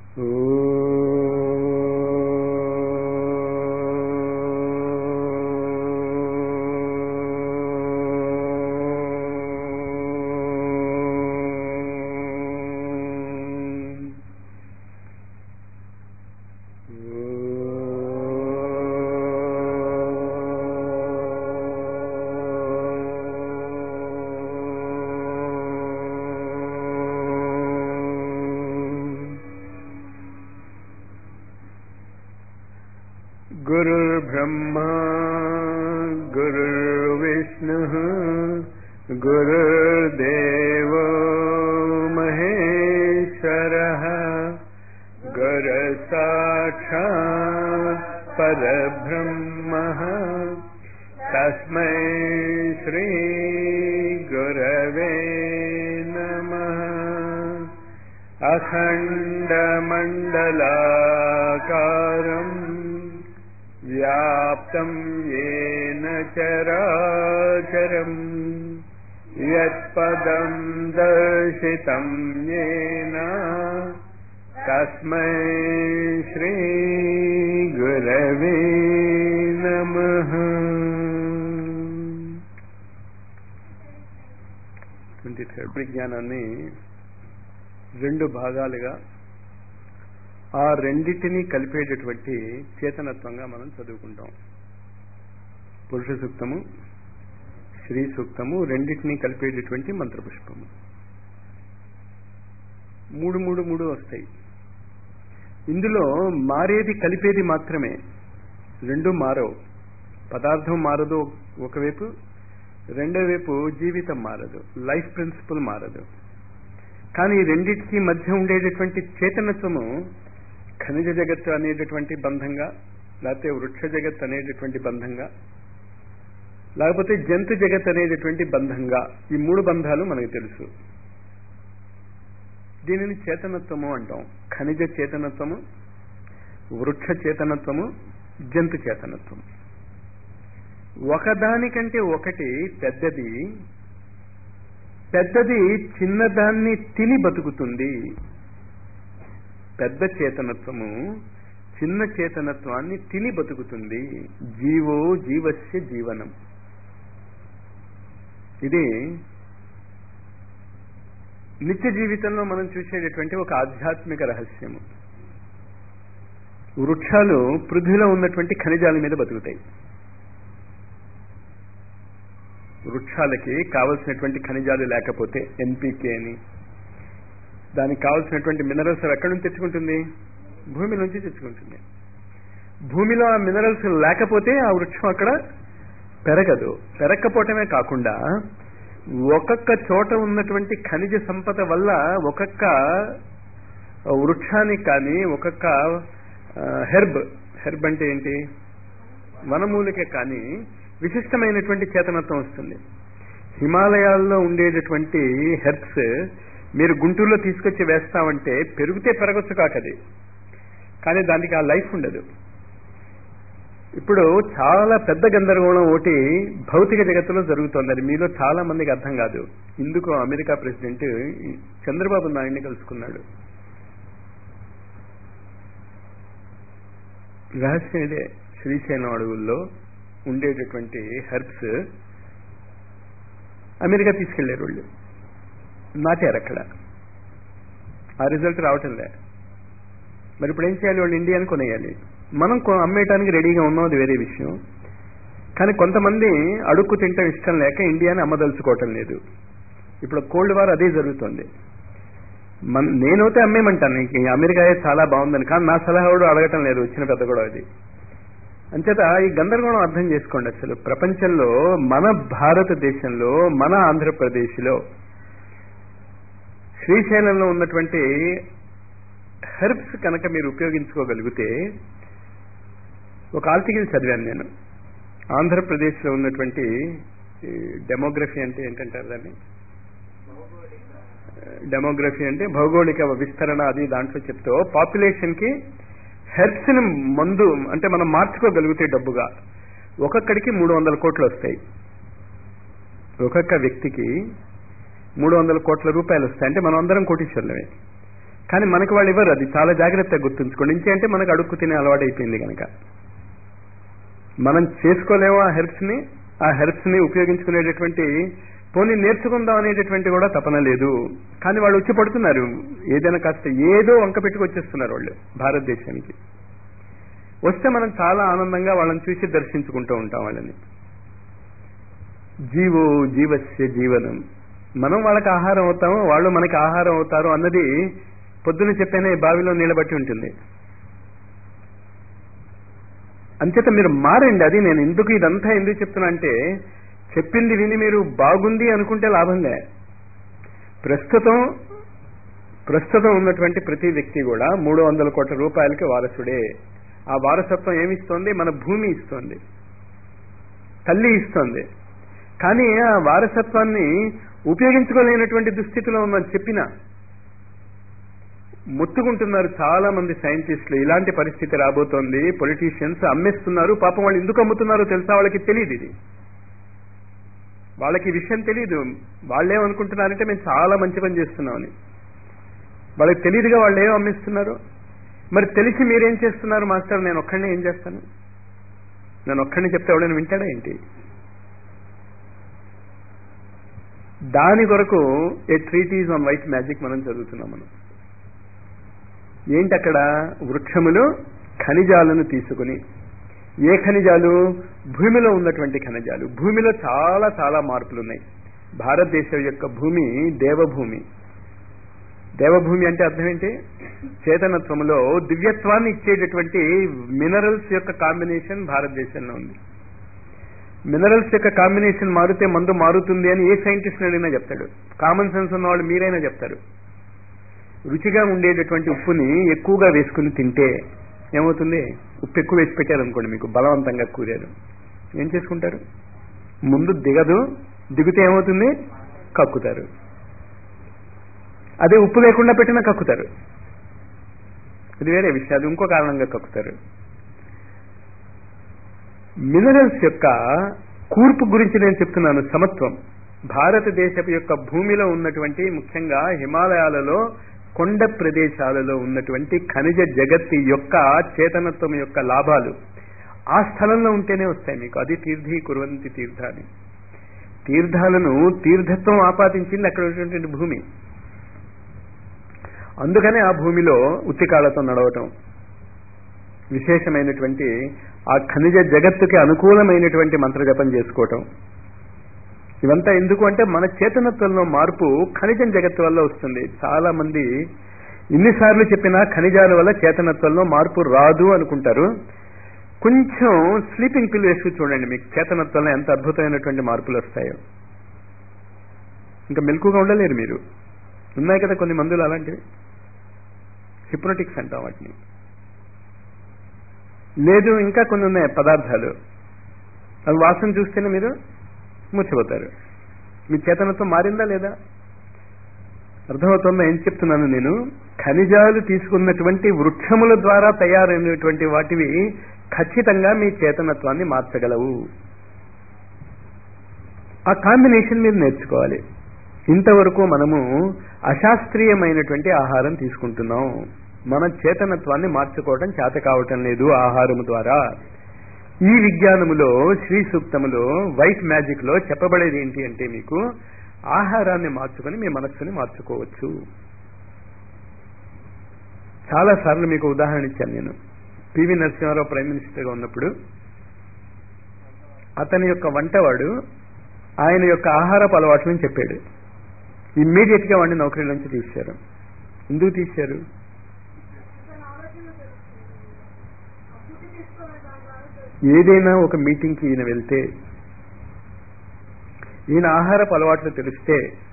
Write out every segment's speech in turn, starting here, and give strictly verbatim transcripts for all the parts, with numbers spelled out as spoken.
गुरुर्ब्रह्मा गुरुर्विष्णुः गुरुर्देवो महेश्वरः गुरुसाक्षात् परब्रह्मः तस्मै श्री गुरवे नमः। अखण्डमण्डलाकारम् व्याप्तं येन चराचरम् यत्पदं दर्शितं येन तस्मै श्री गुरवे नमः। ట్వంటీ థర్డ్ విజ్ఞానాన్ని రెండు భాగాలుగా ఆ రెండిటిని కలిపేటటువంటి చేతనత్వంగా మనం చదువుకుంటాం. పురుష సూక్తము, శ్రీ సూక్తము రెండిటిని కలిపేటటువంటి మంత్రపుష్పము. మూడు మూడు మూడు వస్తాయి. ఇందులో మారేది కలిపేది మాత్రమే, రెండు మారవు. పదార్థం మారదు ఒకవైపు, రెండో వైపు జీవితం మారదు, లైఫ్ ప్రిన్సిపల్ మారదు. కానీ రెండింటికి మధ్య ఉండేటటువంటి చేతనత్వము ఖనిజ జగత్తు అనేటటువంటి బంధంగా, లేకపోతే వృక్ష జగత్ అనేటటువంటి బంధంగా, లేకపోతే జంతు జగత్ అనేటటువంటి బంధంగా, ఈ మూడు బంధాలు మనకు తెలుసు. దీనిని చేతనత్వము అంటాం. ఖనిజ చేతనత్వము, వృక్ష చేతనత్వము, జంతు చేతనత్వము. ఒకదానికంటే ఒకటి పెద్దది, పెద్దది చిన్నదాన్ని తిని బతుకుతుంది. పెద్ద చేతనత్వము చిన్న చేతనత్వాన్ని తిని బతుకుతుంది. జీవో జీవస్య జీవనం. ఇది నిత్య జీవితంలో మనం చూసేటటువంటి ఒక ఆధ్యాత్మిక రహస్యము. వృక్షాలు పృథ్వీలో ఉన్నటువంటి ఖనిజాల మీద బతుకుతాయి. వృక్షాలకి కావలసినటువంటి ఖనిజాలు లేకపోతే ఎన్పికే అని, దానికి కావలసినటువంటి మినరల్స్ ఎక్కడి నుంచి తెచ్చుకుంటుంది? భూమి నుంచి తెచ్చుకుంటుంది. భూమిలో ఆ మినరల్స్ లేకపోతే ఆ వృక్షం అక్కడ పెరగదు. పెరగకపోవటమే కాకుండా ఒక్కొక్క చోట ఉన్నటువంటి ఖనిజ సంపద వల్ల ఒక్కొక్క వృక్షానికి కానీ, ఒక్కొక్క హెర్బ్ హెర్బ్ అంటే ఏంటి, వనమూలిక కానీ విశిష్టమైనటువంటి చేతనత్వం వస్తుంది. హిమాలయాల్లో ఉండేటటువంటి హెర్బ్స్ మీరు గుంటూరులో తీసుకొచ్చి వేస్తామంటే పెరిగితే పెరగచ్చు కాకది, కానీ దానికి ఆ లైఫ్ ఉండదు. ఇప్పుడు చాలా పెద్ద గందరగోళం ఒకటి భౌతిక జగత్తులో జరుగుతోంది. అది మీలో చాలా మందికి అర్థం కాదు. ఇందుకు అమెరికా ప్రెసిడెంట్ చంద్రబాబు నాయుడిని కలుసుకున్నాడు. రహస్యం ఇదే. శ్రీశైలం అడవుల్లో ఉండేటటువంటి హెర్బ్స్ అమెరికా తీసుకెళ్లారు. వాళ్ళు నాటారు అక్కడ. ఆ రిజల్ట్ రావటం లే. మరి ఇప్పుడు ఏం చేయాలి? వాళ్ళు ఇండియాని కొనేయాలి. మనం అమ్మేయటానికి రెడీగా ఉన్నాం, అది వేరే విషయం. కానీ కొంతమంది అడుక్కు తింటాం ఇష్టం లేక ఇండియాని అమ్మదలుచుకోవటం లేదు. ఇప్పుడు కోల్డ్ వార్ అదే జరుగుతుంది. మన నేనైతే అమ్మేమంటాను, అమెరికా చాలా బాగుందని. కానీ నా సలహా కూడా అడగటం లేదు, వచ్చిన పెద్ద కూడా అది. అంచేత ఈ గందరగోళం అర్థం చేసుకోండి. అసలు ప్రపంచంలో మన భారతదేశంలో, మన ఆంధ్రప్రదేశ్లో శ్రీశైలంలో ఉన్నటువంటి హెర్బ్స్ కనుక మీరు ఉపయోగించుకోగలిగితే, ఒక ఆర్టికల్ చదివాను నేను. ఆంధ్రప్రదేశ్లో ఉన్నటువంటి డెమోగ్రఫీ అంటే ఏంటంటారు దాన్ని, డెమోగ్రఫీ అంటే భౌగోళిక విస్తరణ, అది దాంట్లో చెప్తూ పాపులేషన్ కి హెర్బ్స్ ని మందు అంటే మనం మార్చుకోగలిగితే డబ్బుగా ఒక్కొక్కడికి మూడు వందల కోట్లు వస్తాయి. ఒక్కొక్క వ్యక్తికి మూడు వందల కోట్ల రూపాయలు వస్తాయి. అంటే మనం అందరం కోటీశ్వరులమే. కానీ మనకు వాళ్ళు ఇవ్వరు. అది చాలా జాగ్రత్తగా గుర్తుంచుకోండి. ఇంకే అంటే మనకు అడుక్కు తినే అలవాటు అయిపోయింది కనుక మనం చేసుకోలేము ఆ హెర్బ్స్ని. ఆ హెర్బ్స్ని ఉపయోగించుకునేటటువంటి పోనీ నేర్చుకుందాం అనేటటువంటి కూడా తపన లేదు. కానీ వాళ్ళు వచ్చి పడుతున్నారు, ఏదైనా కాస్త ఏదో వంక పెట్టుకొచ్చేస్తున్నారు వాళ్ళు భారతదేశానికి. వస్తే మనం చాలా ఆనందంగా వాళ్ళని చూసి దర్శించుకుంటూ ఉంటాం వాళ్ళని. జీవో జీవస్య జీవనం, మనం వాళ్ళకి ఆహారం అవుతాము, వాళ్ళు మనకి ఆహారం అవుతారు అన్నది పొద్దున చెప్పేనే బావిలో నిలబట్టి ఉంటుంది. అంచేత మీరు మారండి. అది నేను ఎందుకు ఇదంతా ఎందుకు చెప్తున్నా అంటే, చెప్పింది విని మీరు బాగుంది అనుకుంటే లాభంగా. ప్రస్తుతం ప్రస్తుతం ఉన్నటువంటి ప్రతి వ్యక్తి కూడా మూడు వందల కోట్ల రూపాయలకి వారసుడే. ఆ వారసత్వం ఏమిస్తోంది? మన భూమి ఇస్తోంది, తల్లి ఇస్తోంది. కానీ ఆ వారసత్వాన్ని ఉపయోగించుకోలేనటువంటి దుస్థితిలో ఉందని చెప్పినా మొత్తుకుంటున్నారు చాలా మంది సైంటిస్టులు. ఇలాంటి పరిస్థితి రాబోతోంది, పొలిటీషియన్స్ అమ్మేస్తున్నారు. పాపం వాళ్ళు ఎందుకు అమ్ముతున్నారో తెలుసా? వాళ్ళకి తెలియదు. ఇది వాళ్ళకి విషయం తెలియదు. వాళ్ళేమనుకుంటున్నారంటే మేము చాలా మంచి పని చేస్తున్నామని. వాళ్ళకి తెలియదుగా వాళ్ళు ఏం అమ్మిస్తున్నారు. మరి తెలిసి మీరేం చేస్తున్నారు? మాస్టర్ నేను ఒక్కడినే ఏం చేస్తాను? నేను ఒక్కడిని చెప్తే ఎవడైనా వింటాడా ఏంటి? దాని కొరకు a treatise on white magic మనం చదువుతున్నాం. మనం ఏంటి అక్కడ? వృక్షములు ఖనిజాలను తీసుకుని, ఏ ఖనిజాలు? భూమిలో ఉన్నటువంటి ఖనిజాలు. భూమిలో చాలా చాలా మార్పులు ఉన్నాయి. భారతదేశం యొక్క భూమి దేవభూమి. దేవభూమి అంటే అర్థం ఏంటి? చేతనత్వములో దివ్యత్వాన్ని ఇచ్చేటటువంటి మినరల్స్ యొక్క కాంబినేషన్ భారతదేశంలో ఉంది. మినరల్స్ యొక్క కాంబినేషన్ మారితే మందు మారుతుంది అని ఏ సైంటిస్ట్ అడిగినా చెప్తాడు. కామన్ సెన్స్ ఉన్న వాళ్ళు మీరైనా చెప్తారు. రుచిగా ఉండేటటువంటి ఉప్పుని ఎక్కువగా వేసుకుని తింటే ఏమవుతుంది? ఉప్పు ఎక్కువ వేసి పెట్టారనుకోండి, మీకు బలవంతంగా కూరారు, ఏం చేసుకుంటారు? ముందు దిగదు, దిగితే ఏమవుతుంది? కక్కుతారు. అదే ఉప్పు లేకుండా పెట్టినా కక్కుతారు. ఇది వేరే విషయం, అది ఇంకో కారణంగా కక్కుతారు. మినరల్స్ యొక్క కూర్పు గురించి నేను చెప్తున్నాను. సమత్వం. భారతదేశపు యొక్క భూమిలో ఉన్నటువంటి, ముఖ్యంగా హిమాలయాలలో కొండ ప్రదేశాలలో ఉన్నటువంటి ఖనిజ జగత్తి యొక్క చేతనత్వం యొక్క లాభాలు ఆ స్థలంలో ఉంటేనే వస్తాయి మీకు. అది తీర్థీ కుర్వంతి తీర్థాన్ని. తీర్థాలను తీర్థత్వం ఆపాదించింది అక్కడ ఉన్నటువంటి భూమి. అందుకనే ఆ భూమిలో ఉత్తికాళ్లతో నడవటం, విశేషమైనటువంటి ఆ ఖనిజ జగత్తుకి అనుకూలమైనటువంటి మంత్రజపం చేసుకోవటం, ఇవంతా ఎందుకు అంటే మన చేతనత్వంలో మార్పు ఖనిజం జగత్తు వల్ల వస్తుంది. చాలా మంది ఇన్నిసార్లు చెప్పినా ఖనిజాల వల్ల చేతనత్వంలో మార్పు రాదు అనుకుంటారు. కొంచెం స్లీపింగ్ పిల్ వేసుకు చూడండి, మీకు చేతనత్వంలో ఎంత అద్భుతమైనటువంటి మార్పులు వస్తాయో. ఇంకా మెలకుగా ఉండలేరు మీరు. ఉన్నాయి కదా కొన్ని మందులు అలాంటివి, హిప్నోటిక్స్ అంటాం వాటిని. లేదు ఇంకా కొన్ని ఉన్నాయి పదార్థాలు, అవి వాసన చూస్తేనే మీరు మూర్చిపోతారు. మీ చేతనత్వం మారిందా లేదా? అర్థమవుతుందా ఏం చెప్తున్నాను నేను? ఖనిజాలు తీసుకున్నటువంటి వృక్షముల ద్వారా తయారైనటువంటి వాటివి ఖచ్చితంగా మీ చేతనత్వాన్ని మార్చగలవు. ఆ కాంబినేషన్ మీరు నేర్చుకోవాలి. ఇంతవరకు మనము అశాస్త్రీయమైనటువంటి ఆహారం తీసుకుంటున్నాం. మన చేతనత్వాన్ని మార్చుకోవడం చేత కావటం లేదు ఆహారము ద్వారా. ఈ విజ్ఞానములో, శ్రీ సూక్తములో, వైట్ మ్యాజిక్ లో చెప్పబడేది ఏంటి అంటే, మీకు ఆహారాన్ని మార్చుకొని మీ మనస్సుని మార్చుకోవచ్చు. చాలా సార్లు మీకు ఉదాహరణ ఇచ్చాను నేను. పివి నరసింహారావు ప్రైమ్ మినిస్టర్గా ఉన్నప్పుడు అతని యొక్క వంటవాడు ఆయన యొక్క ఆహారపు అలవాట్లను చెప్పాడు. ఇమ్మీడియట్ గా వాడిని నౌకరీ నుంచి తీశారు. ఎందుకు తీశారు? ఏదైనా ఒక మీటింగ్కి ఈయన వెళ్తే, ఈయన ఆహారపు అలవాట్లు తెలిస్తే,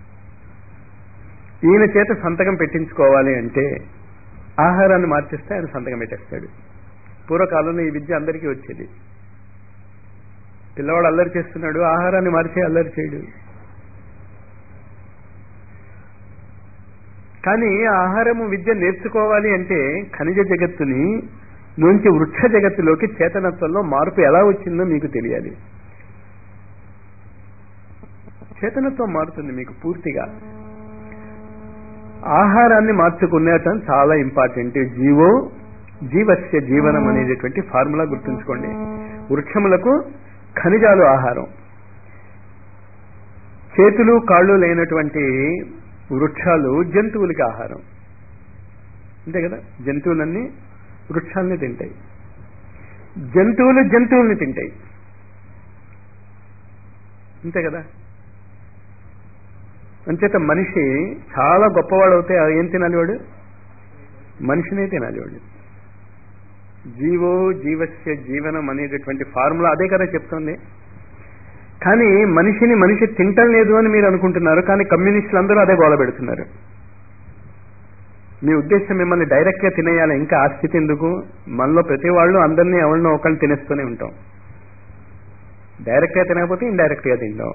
ఈయన చేత సంతకం పెట్టించుకోవాలి అంటే ఆహారాన్ని మార్చేస్తే ఆయన సంతకం పెట్టేస్తాడు. పూర్వకాలంలో ఈ విద్య అందరికీ వచ్చేది. పిల్లవాడు అల్లరి చేస్తున్నాడు, ఆహారాన్ని మార్చే అల్లరి చేయడు. కానీ ఆహారము విద్య నేర్చుకోవాలి అంటే ఖనిజ జగత్తుని నుంచి వృక్ష జగత్తులోకి చేతనత్వంలో మార్పు ఎలా వచ్చిందో మీకు తెలియాలి. చేతనత్వం మారుతుంది మీకు పూర్తిగా. ఆహారాన్ని మార్చుకునేటం చాలా ఇంపార్టెంట్. జీవో జీవస్య జీవనం అనేటటువంటి ఫార్ములా గుర్తుంచుకోండి. వృక్షములకు ఖనిజాలు ఆహారం. చేతులు కాళ్ళు లేనటువంటి వృక్షాలు జంతువులకి ఆహారం. అంతే కదా, జంతువులన్నీ వృక్షాలని తింటాయి, జంతువులు జంతువుల్ని తింటాయి. అంతే కదా. అంచేత మనిషి చాలా గొప్పవాడు అవుతే ఏం తినాలి వాడు? మనిషినే తినాలి వాడు. జీవో జీవస్య జీవనం అనేటటువంటి ఫార్ములా అదే కదా చెప్తుంది. కానీ మనిషిని మనిషి తింటం లేదు అని మీరు అనుకుంటున్నారు, కానీ కమ్యూనిస్టులు అందరూ అదే గోల పెడుతున్నారు. మీ ఉద్దేశం మిమ్మల్ని డైరెక్ట్ గా తినేయాలి. ఇంకా ఆ స్థితి ఎందుకు? మనలో ప్రతి వాళ్ళు అందరినీ ఎవరినో ఒకళ్ళని తినేస్తూనే ఉంటాం. డైరెక్ట్ గా తినకపోతే ఇండైరెక్ట్ గా తింటాం.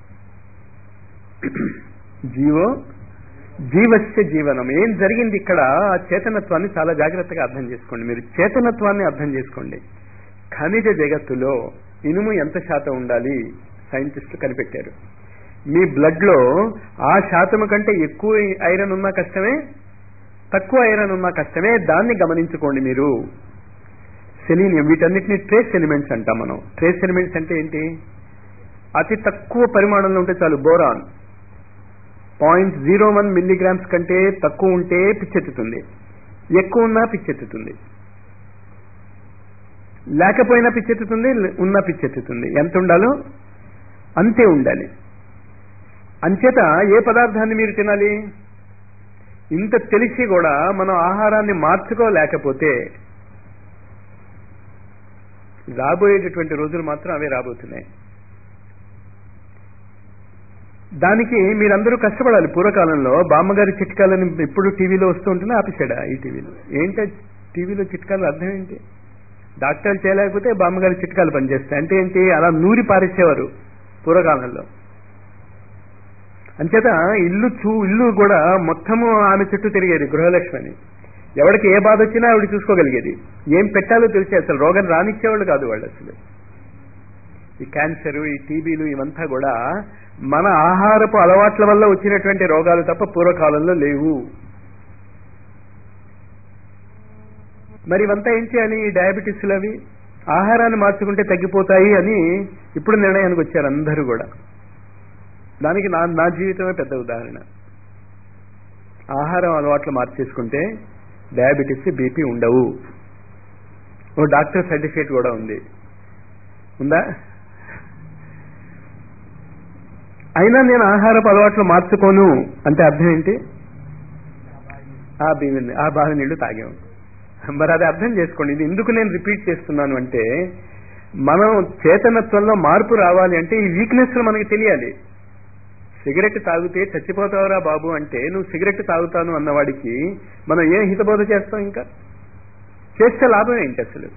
జీవో జీవస్య జీవనం. ఏం జరిగింది ఇక్కడ? ఆ చేతనత్వాన్ని చాలా జాగ్రత్తగా అర్థం చేసుకోండి. మీరు చేతనత్వాన్ని అర్థం చేసుకోండి. ఖనిజ జగత్తులో ఇనుము ఎంత శాతం ఉండాలి సైంటిస్టులు కనిపెట్టారు. మీ బ్లడ్ లో ఆ శాతం కంటే ఎక్కువ ఐరన్ ఉన్నా కష్టమే, తక్కువ ఐరన్ ఉన్నా కష్టమే. దాన్ని గమనించుకోండి మీరు. సెలీనియం, వీటన్నిటిని ట్రేస్ ఎలిమెంట్స్ అంటాం మనం. ట్రేస్ ఎలిమెంట్స్ అంటే ఏంటి? అతి తక్కువ పరిమాణంలో ఉంటే చాలు. Boron point zero one milligrams కంటే తక్కువ ఉంటే పిచ్చెత్తుతుంది, ఎక్కువ ఉన్నా పిచ్చెత్తుతుంది, లేకపోయినా పిచ్చెత్తుతుంది, ఉన్నా పిచ్చెత్తుతుంది. ఎంత ఉండాలో అంతే ఉండాలి. అంచేత ఏ పదార్థాన్ని మీరు తినాలి? ఇంత తెలిసి కూడా మనం ఆహారాన్ని మార్చుకోలేకపోతే రాబోయేటటువంటి రోజులు మాత్రం అవే రాబోతున్నాయి. దానికి మీరందరూ కష్టపడాలి. పూర్వకాలంలో బామ్మగారి చిట్కాలని ఎప్పుడు టీవీలో వస్తూ ఉంటున్నా ఆపిసాడా ఈ టీవీలో? ఏంటో టీవీలో చిట్కాలు అర్థం ఏంటి? డాక్టర్లు చేయలేకపోతే బామ్మగారి చిట్కాలు పనిచేస్తాయి అంటే ఏంటి? అలా నూరి పారేసేవారు పూర్వకాలంలో. అంచేత ఇల్లు చూ ఇల్లు కూడా మొత్తము ఆమె చుట్టూ తిరిగేది గృహలక్ష్మి అని. ఎవరికి ఏ బాధ వచ్చినా ఆవిడ చూసుకోగలిగేది. ఏం పెట్టాలో తెలిసే, అసలు రోగం రానిచ్చేవాళ్ళు కాదు వాళ్ళు. అసలు ఈ క్యాన్సర్, ఈ టీబీలు ఇవంతా కూడా మన ఆహారపు అలవాట్ల వల్ల వచ్చినటువంటి రోగాలు తప్ప పూర్వకాలంలో లేవు. మరి ఇవంతా ఏం చేయాలి? ఈ డయాబెటీస్లు అవి ఆహారాన్ని మార్చుకుంటే తగ్గిపోతాయి అని ఇప్పుడు నిర్ణయానికి వచ్చారు అందరూ కూడా. దానికి నా నా జీవితమే పెద్ద ఉదాహరణ. ఆహారం అలవాట్లు మార్చేసుకుంటే డయాబెటీస్, బీపీ ఉండవు. ఓ డాక్టర్ సర్టిఫికేట్ కూడా ఉంది. ఉందా? అయినా నేను ఆహారపు అలవాట్లు మార్చుకోను అంటే అర్థం ఏంటి? ఆ బియ్యం ఆ బావి నీళ్లు తాగాము. మరి అది అర్థం చేసుకోండి. ఇది ఎందుకు నేను రిపీట్ చేస్తున్నాను అంటే, మనం చేతనత్వంలో మార్పు రావాలి అంటే ఈ వీక్నెస్ మనకి తెలియాలి. సిగరెట్ తాగితే చచ్చిపోతావురా బాబు అంటే నువ్వు సిగరెట్ తాగుతాను అన్నవాడికి మనం ఏం హితబోధ చేస్తాం? ఇంకా చేస్తే లాభం ఏంటి అసలు?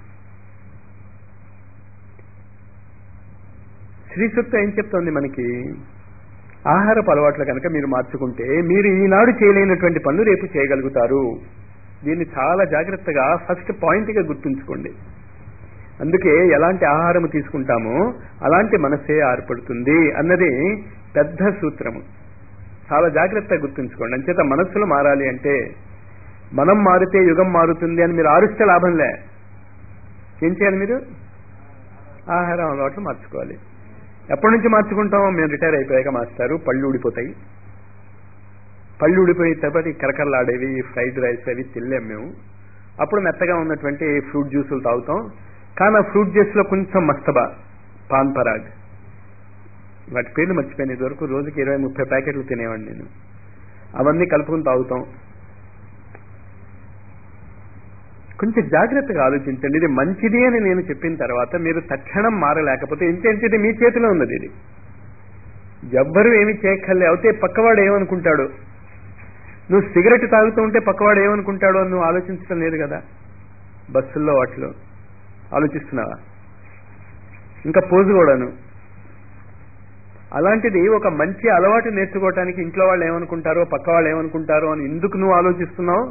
శ్రీ సూక్తం ఏం చెప్తోంది మనకి? ఆహారపు అలవాట్లు కనుక మీరు మార్చుకుంటే మీరు ఈనాడు చేయలేనటువంటి పనులు రేపు చేయగలుగుతారు. దీన్ని చాలా జాగ్రత్తగా ఫస్ట్ పాయింట్గా గుర్తుంచుకోండి. అందుకే ఎలాంటి ఆహారం తీసుకుంటామో అలాంటి మనసే ఏర్పడుతుంది అన్నది పెద్ద సూత్రము. చాలా జాగ్రత్తగా గుర్తుంచుకోండి. అంచేత మనస్సులు మారాలి అంటే మనం మారితే యుగం మారుతుంది అని మీరు ఆరుస్తే లాభంలే. ఏం చేయాలి? మీరు ఆహారం అలవాట్లు మార్చుకోవాలి. ఎప్పటి నుంచి మార్చుకుంటాం? మేము రిటైర్ అయిపోయాక మాస్టారు పళ్ళు ఊడిపోతాయి. పళ్ళు ఊడిపోయిన తర్వాత కరకరలాడేవి ఫ్రైడ్ రైస్ అవి తినలేం మేము. అప్పుడు మెత్తగా ఉన్నటువంటి ఫ్రూట్ జ్యూసులు తాగుతాం. కానీ ఆ ఫ్రూట్ జ్యూస్లో కొంచెం మస్తబా, పాన్ పరాగ్, వాటి పేర్లు మర్చిపోయిన వరకు రోజుకి ఇరవై ముప్పై ప్యాకెట్లు తినేవాడిని నేను. అవన్నీ కలుపుకుని తాగుతాం. కొంచెం జాగ్రత్తగా ఆలోచించండి. ఇది మంచిది అని నేను చెప్పిన తర్వాత మీరు తక్షణం మారలేకపోతే ఇంకేంటి? ఇది మీ చేతిలో ఉన్నది. ఇది ఎవ్వరూ ఏమి చేయక్కర్లే. అయితే పక్కవాడు ఏమనుకుంటాడు? నువ్వు సిగరెట్ తాగుతూ ఉంటే పక్కవాడు ఏమనుకుంటాడో అని నువ్వు ఆలోచించడం లేదు కదా. బస్సుల్లో వాటిలో ఆలోచిస్తున్నావా? ఇంకా పోజు కూడాను. అలాంటిది ఒక మంచి అలవాటు నేర్చుకోవటానికి ఇంట్లో వాళ్ళు ఏమనుకుంటారో, పక్క వాళ్ళు ఏమనుకుంటారో అని ఎందుకు నువ్వు ఆలోచిస్తున్నావు?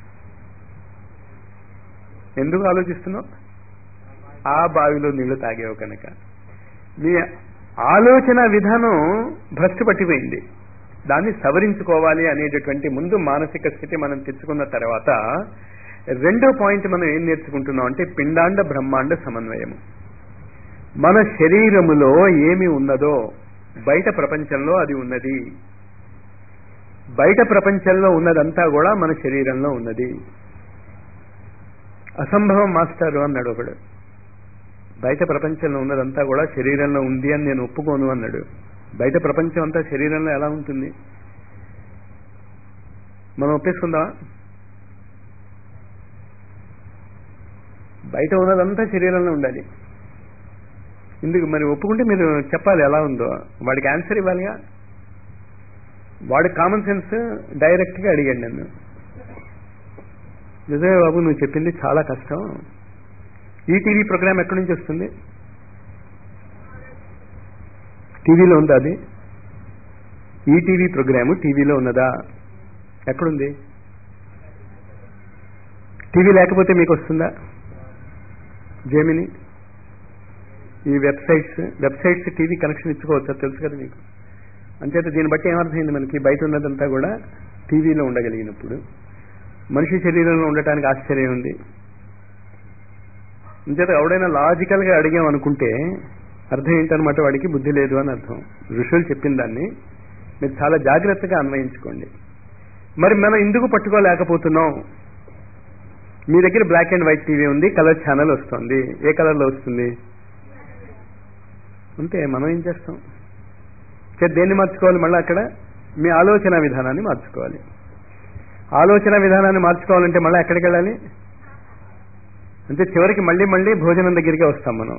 ఎందుకు ఆలోచిస్తున్నావు? ఆ బావిలో నీళ్లు తాగేవు కనుక. మీ ఆలోచన విధానం భ్రష్టు పట్టిపోయింది. దాన్ని సవరించుకోవాలి అనేటటువంటి ముందు మానసిక స్థితి మనం తెచ్చుకున్న తర్వాత రెండో పాయింట్ మనం ఏం నేర్చుకుంటున్నాం అంటే పిండాండ బ్రహ్మాండ సమన్వయము. మన శరీరములో ఏమి ఉన్నదో బయట ప్రపంచంలో అది ఉన్నది. బయట ప్రపంచంలో ఉన్నదంతా కూడా మన శరీరంలో ఉన్నది. అసంభవం మాస్టారు అన్నాడు ఒకడు. బయట ప్రపంచంలో ఉన్నదంతా కూడా శరీరంలో ఉంది అని నేను ఒప్పుకోను అన్నాడు. బయట ప్రపంచం అంతా శరీరంలో ఎలా ఉంటుంది? మనం ఒప్పేసుకుందామా? బయట ఉన్నదంతా శరీరంలో ఉండాలి. ఇందుకు మరి ఒప్పుకుంటే మీరు చెప్పాలి ఎలా ఉందో. వాడికి ఆన్సర్ ఇవ్వాలిగా. వాడి కామన్ సెన్స్ డైరెక్ట్ గా అడిగాడు నన్ను, నిజమే బాబు నువ్వు చెప్పింది చాలా కష్టం. ఈటీవీ ప్రోగ్రామ్ ఎక్కడి నుంచి వస్తుంది? టీవీలో ఉందా అది? ఈటీవీ ప్రోగ్రాము టీవీలో ఉన్నదా? ఎక్కడుంది? టీవీ లేకపోతే మీకు వస్తుందా? జెమిని, ఈ వెబ్సైట్స్ వెబ్సైట్స్ టీవీ కనెక్షన్ ఇచ్చుకోవచ్చా? తెలుసు కదా మీకు. అంచేత దీన్ని బట్టి ఏమర్థమైంది మనకి? బయట ఉన్నదంతా కూడా టీవీలో ఉండగలిగినప్పుడు మనిషి శరీరంలో ఉండటానికి ఆశ్చర్యం ఉంది. అంచేత ఎవడైనా లాజికల్ గా అడిగాం అనుకుంటే అర్థం ఏంటనమాట, వాడికి బుద్ధి లేదు అని అర్థం. ఋషులు చెప్పిన దాన్ని మీరు చాలా జాగ్రత్తగా అన్వయించుకోండి. మరి మనం ఎందుకు పట్టుకోలేకపోతున్నాం? మీ దగ్గర బ్లాక్ అండ్ వైట్ టీవీ ఉంది, కలర్ ఛానల్ వస్తుంది. ఏ కలర్లో వస్తుంది? అంతే. మనం ఏం చేస్తాం? దేన్ని మార్చుకోవాలి? మళ్ళీ అక్కడ మీ ఆలోచన విధానాన్ని మార్చుకోవాలి. ఆలోచన విధానాన్ని మార్చుకోవాలంటే మళ్ళీ ఎక్కడికి వెళ్ళాలి? అంటే చివరికి మళ్ళీ మళ్ళీ భోజనం దగ్గరికే వస్తాం మనం.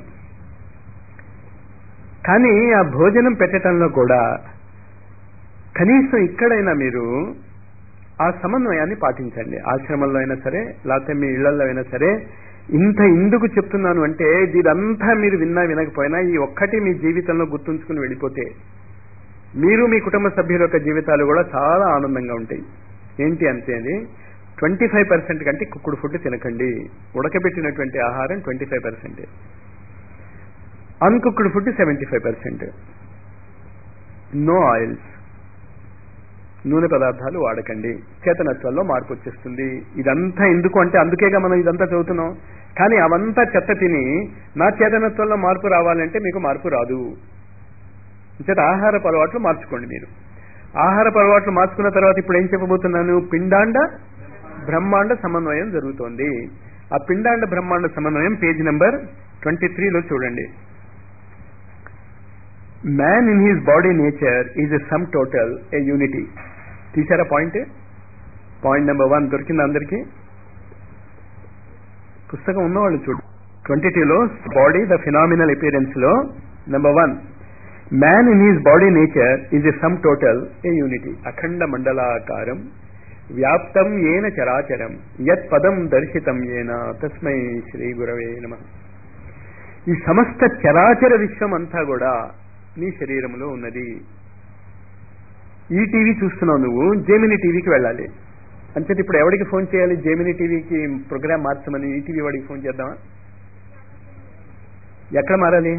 కానీ ఆ భోజనం పెట్టడంలో కూడా కనీసం ఇక్కడైనా మీరు ఆ సమన్వయాన్ని పాటించండి. ఆశ్రమంలో అయినా సరే, లేకపోతే మీ ఇళ్లలో అయినా సరే. ఇంత ఎందుకు చెప్తున్నాను అంటే ఇదంతా మీరు విన్నా వినకపోయినా ఈ ఒక్కటి మీ జీవితంలో గుర్తుంచుకుని వెళ్ళిపోతే మీరు మీ కుటుంబ సభ్యుల యొక్క జీవితాలు కూడా చాలా ఆనందంగా ఉంటాయి. ఏంటి అంతే అని ట్వంటీ ఫైవ్ పర్సెంట్ కంటే కుక్కుడు ఫుడ్ తినకండి. ఉడకబెట్టినటువంటి ఆహారం twenty five percent, uncooked food seventy five percent. No oils, నూనె పదార్థాలు వాడకండి. చేతనత్వంలో మార్పు వచ్చేస్తుంది. ఇదంతా ఎందుకు అంటే అందుకేగా మనం ఇదంతా చదువుతున్నాం. కానీ అవంతా చెత్త తిని నా చేతనత్వంలో మార్పు రావాలంటే మీకు మార్పు రాదు. చేత ఆహారపు అలవాట్లు మార్చుకోండి. మీరు ఆహారపు అలవాట్లు మార్చుకున్న తర్వాత ఇప్పుడు ఏం చెప్పబోతున్నాను? పిండాండ బ్రహ్మాండ సమన్వయం జరుగుతోంది. ఆ పిండాండ బ్రహ్మాండ సమన్వయం పేజ్ నెంబర్ ట్వంటీ త్రీలో చూడండి. Man in his body nature is a sum total, a unity. తీసారా పాయింట్? పాయింట్ నెంబర్ వన్ దొరికింది అందరికీ? పుస్తకం ఉన్నవాళ్ళు చూడు. ట్వంటీ టూలో బాడీ ద ఫినామినల్ అపియరెన్స్ లో number one, man in his body nature is a sum total, a unity. అఖండ మండలాకారం వ్యాప్తం ఏన చరాచరం యత్ పదం దర్శితం ఏన తస్మై శ్రీ గురవే నమః. ఈ సమస్త చరాచర విశ్వం అంతా కూడా నీ శరీరంలో ఉన్నది. ఈ టీవీ చూస్తున్నావు నువ్వు, జెమిని టీవీకి వెళ్ళాలి. అంచేత ఇప్పుడు ఎవరికి ఫోన్ చేయాలి? జెమిని టీవీకి ప్రోగ్రామ్ మార్చమని ఈ టీవీ వాడికి ఫోన్ చేద్దామా? ఎక్కడ మారాలి?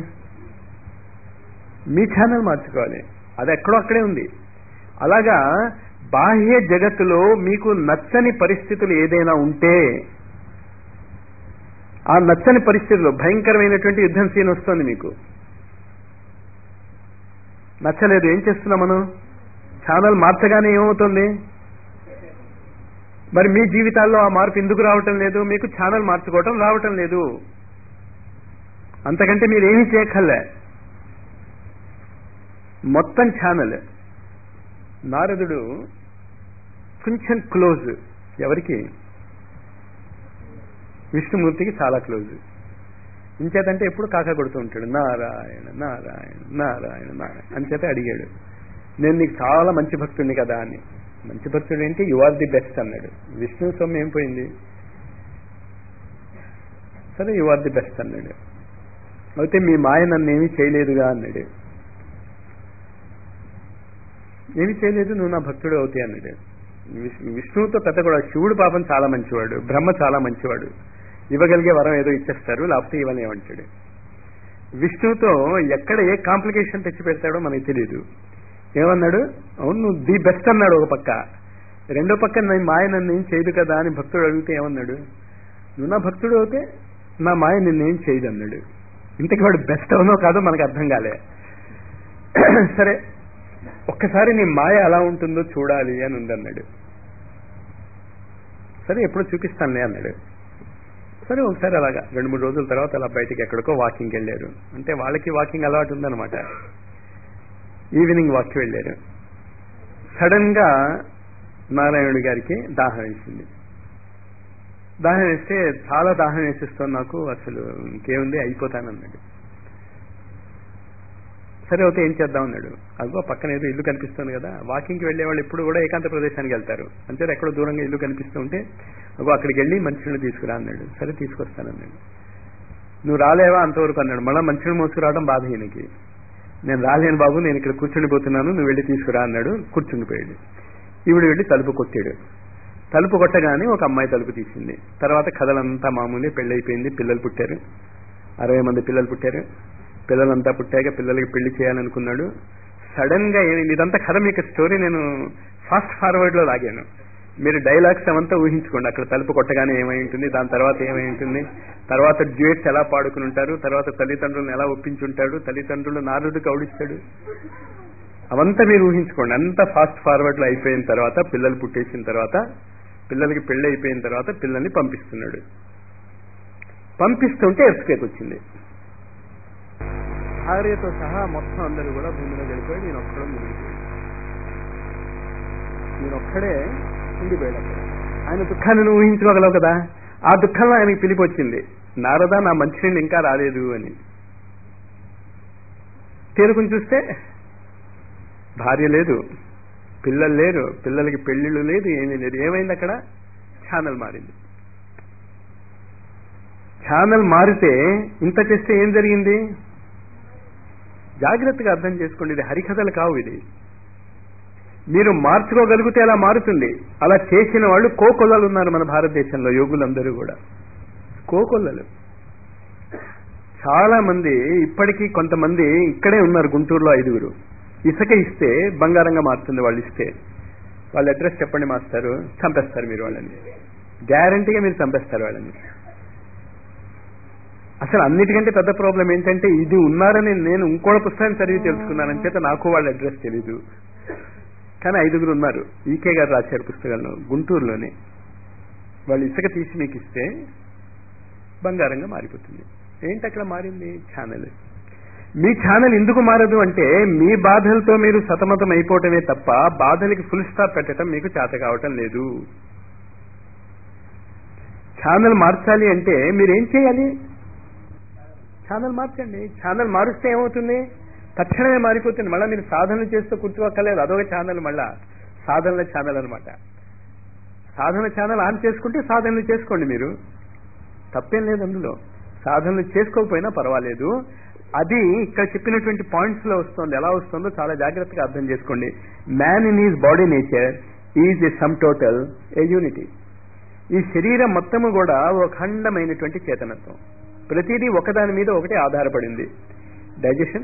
మీ ఛానల్ మార్చుకోవాలి. అది ఎక్కడో అక్కడే ఉంది. అలాగా బాహ్య జగత్తులో మీకు నచ్చని పరిస్థితులు ఏదైనా ఉంటే ఆ నచ్చని పరిస్థితుల్లో భయంకరమైనటువంటి యుద్ధం సీన్ వస్తుంది. మీకు నచ్చలేదు, ఏం చేస్తున్నాం మనం? ఛానల్ మార్చగానే ఏమవుతుంది? మరి మీ జీవితాల్లో ఆ మార్పు ఎందుకు రావటం లేదు? మీకు ఛానల్ మార్చుకోవటం రావటం లేదు. అంతకంటే మీరు ఏమీ చేయక్కర్లే. మొత్తం ఛానల్. నారదుడు కొంచెం క్లోజ్ ఎవరికి? విష్ణుమూర్తికి చాలా క్లోజ్. ఇంచేతంటే ఎప్పుడు కాకా కొడుతూ ఉంటాడు, నారాయణ నారాయణ నారాయణ నారాయణ. అంచేత అడిగాడు, నేను నీకు చాలా మంచి భక్తుడిని కదా అని. మంచి భక్తుడు ఏంటి? యు ఆర్ ది బెస్ట్ అన్నాడు. విష్ణు సొమ్ము ఏం పోయింది? సరే యు ఆర్ ది బెస్ట్ అన్నాడు. అయితే మీ మాయ నన్ను ఏమీ చేయలేదుగా అన్నాడు. ఏమి చేయలేదు, నువ్వు నా భక్తుడు అవుతాయి అన్నాడు. విష్ణువుతో పెద్ద కూడా. శివుడు పాపం చాలా మంచివాడు, బ్రహ్మ చాలా మంచివాడు. ఇవ్వగలిగే వరం ఏదో ఇచ్చేస్తారు, లేకపోతే ఇవ్వలేమంటాడు. విష్ణువుతో ఎక్కడ ఏ కాంప్లికేషన్ తెచ్చి పెడతాడో మనకి తెలియదు. ఏమన్నాడు? అవును నువ్వు ది బెస్ట్ అన్నాడు ఒక పక్క. రెండో పక్క నేను మాయ నన్ను ఏం చేయదు కదా అని భక్తుడు అడిగితే ఏమన్నాడు? నువ్వు నా భక్తుడు అయితే నా మాయ నిన్నేం చేయదు అన్నాడు. ఇంతకీ వాడు బెస్ట్ అవునో కాదో మనకు అర్థం కాలే. సరే ఒక్కసారి నీ మాయ ఎలా ఉంటుందో చూడాలి అని ఉందన్నాడు. సరే ఎప్పుడో చూపిస్తానులే అన్నాడు. సరే ఒకసారి అలాగా రెండు మూడు రోజుల తర్వాత అలా బయటికి ఎక్కడికో వాకింగ్కి వెళ్ళారు. అంటే వాళ్ళకి వాకింగ్ అలవాటు ఉందన్నమాట. ఈవినింగ్ వాక్కి వెళ్ళారు. సడన్ గా నారాయణుడి గారికి దాహం వేసింది. దాహం వేస్తే చాలా దాహం వేసిస్తాను నాకు, అసలు ఇంకేముంది అయిపోతానన్నాడు. సరే ఓకే ఏం చేద్దాం అన్నాడు. అదిగో పక్కన ఏదో ఇల్లు కనిపిస్తుంది కదా, వాకింగ్కి వెళ్ళే వాళ్ళు ఎప్పుడు కూడా ఏకాంత ప్రదేశానికి వెళ్తారు. అంతే ఎక్కడో దూరంగా ఇల్లు కనిపిస్తూ ఉంటే అగో అక్కడికి వెళ్ళి మంచినీళ్ళు తీసుకురా అన్నాడు. సరే తీసుకొస్తానన్నాడు. నువ్వు రాలేవా అంతవరకు అన్నాడు. మళ్ళీ మంచినీళ్ళు మోసుకురావడం బాధ ఈయనకి. నేను రాలేను బాబు, నేను ఇక్కడ కూర్చుండిపోతున్నాను, నువ్వు వెళ్ళి తీసుకురా అన్నాడు. కూర్చుండిపోయాడు. ఈవిడ వెళ్ళి తలుపు కొట్టాడు. తలుపు కొట్టగానే ఒక అమ్మాయి తలుపు తీసింది. తర్వాత కథలంతా మామూలే, పెళ్ళైపోయింది, పిల్లలు పుట్టారు, అరవై మంది పిల్లలు పుట్టారు. పిల్లలంతా పుట్టాక పిల్లలకి పెళ్లి చేయాలనుకున్నాడు. సడన్ గా ఏమైంది? ఇదంతా కథ మీకు స్టోరీ నేను ఫాస్ట్ ఫార్వర్డ్ లో లాగాను. మీరు డైలాగ్స్ అవంతా ఊహించుకోండి. అక్కడ తలుపు కొట్టగానే ఏమై ఉంటుంది, దాని తర్వాత ఏమై ఉంటుంది, తర్వాత డ్యూయట్స్ ఎలా పాడుకుని ఉంటారు, తర్వాత తల్లిదండ్రులను ఎలా ఒప్పించుంటాడు, తల్లిదండ్రులు నారదుడికి అవుడిస్తాడు, అవంతా మీరు ఊహించుకోండి. అంతా ఫాస్ట్ ఫార్వర్డ్ లో అయిపోయిన తర్వాత పిల్లలు పుట్టేసిన తర్వాత పిల్లలకి పెళ్లి అయిపోయిన తర్వాత పిల్లల్ని పంపిస్తున్నాడు. పంపిస్తుంటే ఎర్త్క్వేక్ వచ్చింది. భార్యతో సహా మొత్తం అందరూ కూడా భూమిలో వెళ్ళిపోయి నేను ఒక్కడే మునిగిపోయాడు. నేను ఒక్కడే ఉండిపోయాడు అక్కడ. ఆయన దుఃఖాన్ని నువ్వు ఊహించుకోగలవు కదా. ఆ దుఃఖంలో ఆయనకి పిలిపి వచ్చింది, నారద నా మంచినీళ్ళు ఇంకా రాలేదు అని. తేరుకుని చూస్తే భార్య లేదు, పిల్లలు లేరు, పిల్లలకి పెళ్లిళ్ళు లేదు, ఏమీ లేదు. ఏమైంది అక్కడ? ఛానల్ మారింది. ఛానల్ మారితే ఇంత చేస్తే ఏం జరిగింది? జాగ్రత్తగా అర్థం చేసుకోండి, ఇది హరికథలు కావు. ఇది మీరు మార్చుకోగలిగితే అలా మారుతుంది. అలా చేసిన వాళ్ళు కోకొల్లలు ఉన్నారు మన భారతదేశంలో. యోగులందరూ కూడా కోకొల్లలు. చాలా మంది ఇప్పటికీ కొంతమంది ఇక్కడే ఉన్నారు. గుంటూరులో ఐదుగురు ఇసుక ఇస్తే బంగారంగా మారుతుంది. వాళ్ళు ఇస్తే వాళ్ళ అడ్రస్ చెప్పండి మాస్టారు, చంపేస్తారు మీరు వాళ్ళని. గ్యారంటీగా మీరు చంపేస్తారు వాళ్ళని. అసలు అన్నిటికంటే పెద్ద ప్రాబ్లం ఏంటంటే ఇది ఉన్నారని నేను ఇంకోటి పుస్తకం చదివి తెలుసుకున్నానని చేత నాకు వాళ్ళ అడ్రస్ తెలీదు. కానీ ఐదుగురు ఉన్నారు. ఈకే గారు రాశారు పుస్తకంలో, గుంటూరులోనే. వాళ్ళు ఇసుక తీసి మీకు ఇస్తే బంగారంగా మారిపోతుంది. ఏంటి అక్కడ మారింది? ఛానల్. మీ ఛానల్ ఎందుకు మారదు అంటే మీ బాధలతో మీరు సతమతం అయిపోవటమే తప్ప బాధలకి ఫుల్ స్టాప్ పెట్టడం మీకు చేత కావటం లేదు. ఛానల్ మార్చాలి అంటే మీరేం చేయాలి? ఛానల్ మార్చండి. ఛానల్ మారుస్తే ఏమవుతుంది? తక్షణమే మారిపోతుంది. మళ్ళీ మీరు సాధనలు చేస్తూ కూర్చోక్కర్లేదు. అదొక ఛానల్, మళ్ళా సాధనల ఛానల్ అనమాట. సాధన ఛానల్ ఆన్ చేసుకుంటే సాధనలు చేసుకోండి, మీరు తప్పేం లేదు అందులో. సాధనలు చేసుకోకపోయినా పర్వాలేదు. అది ఇక్కడ చెప్పినటువంటి పాయింట్స్ లో వస్తుంది. ఎలా వస్తుందో చాలా జాగ్రత్తగా అర్థం చేసుకోండి. Man in is body nature is a sum total a unity. ఈ శరీరం మొత్తము కూడా ఒక అఖండమైనటువంటి చేతనత్వం. ప్రతిదీ ఒకదాని మీద ఒకటి ఆధారపడింది. డైజెషన్,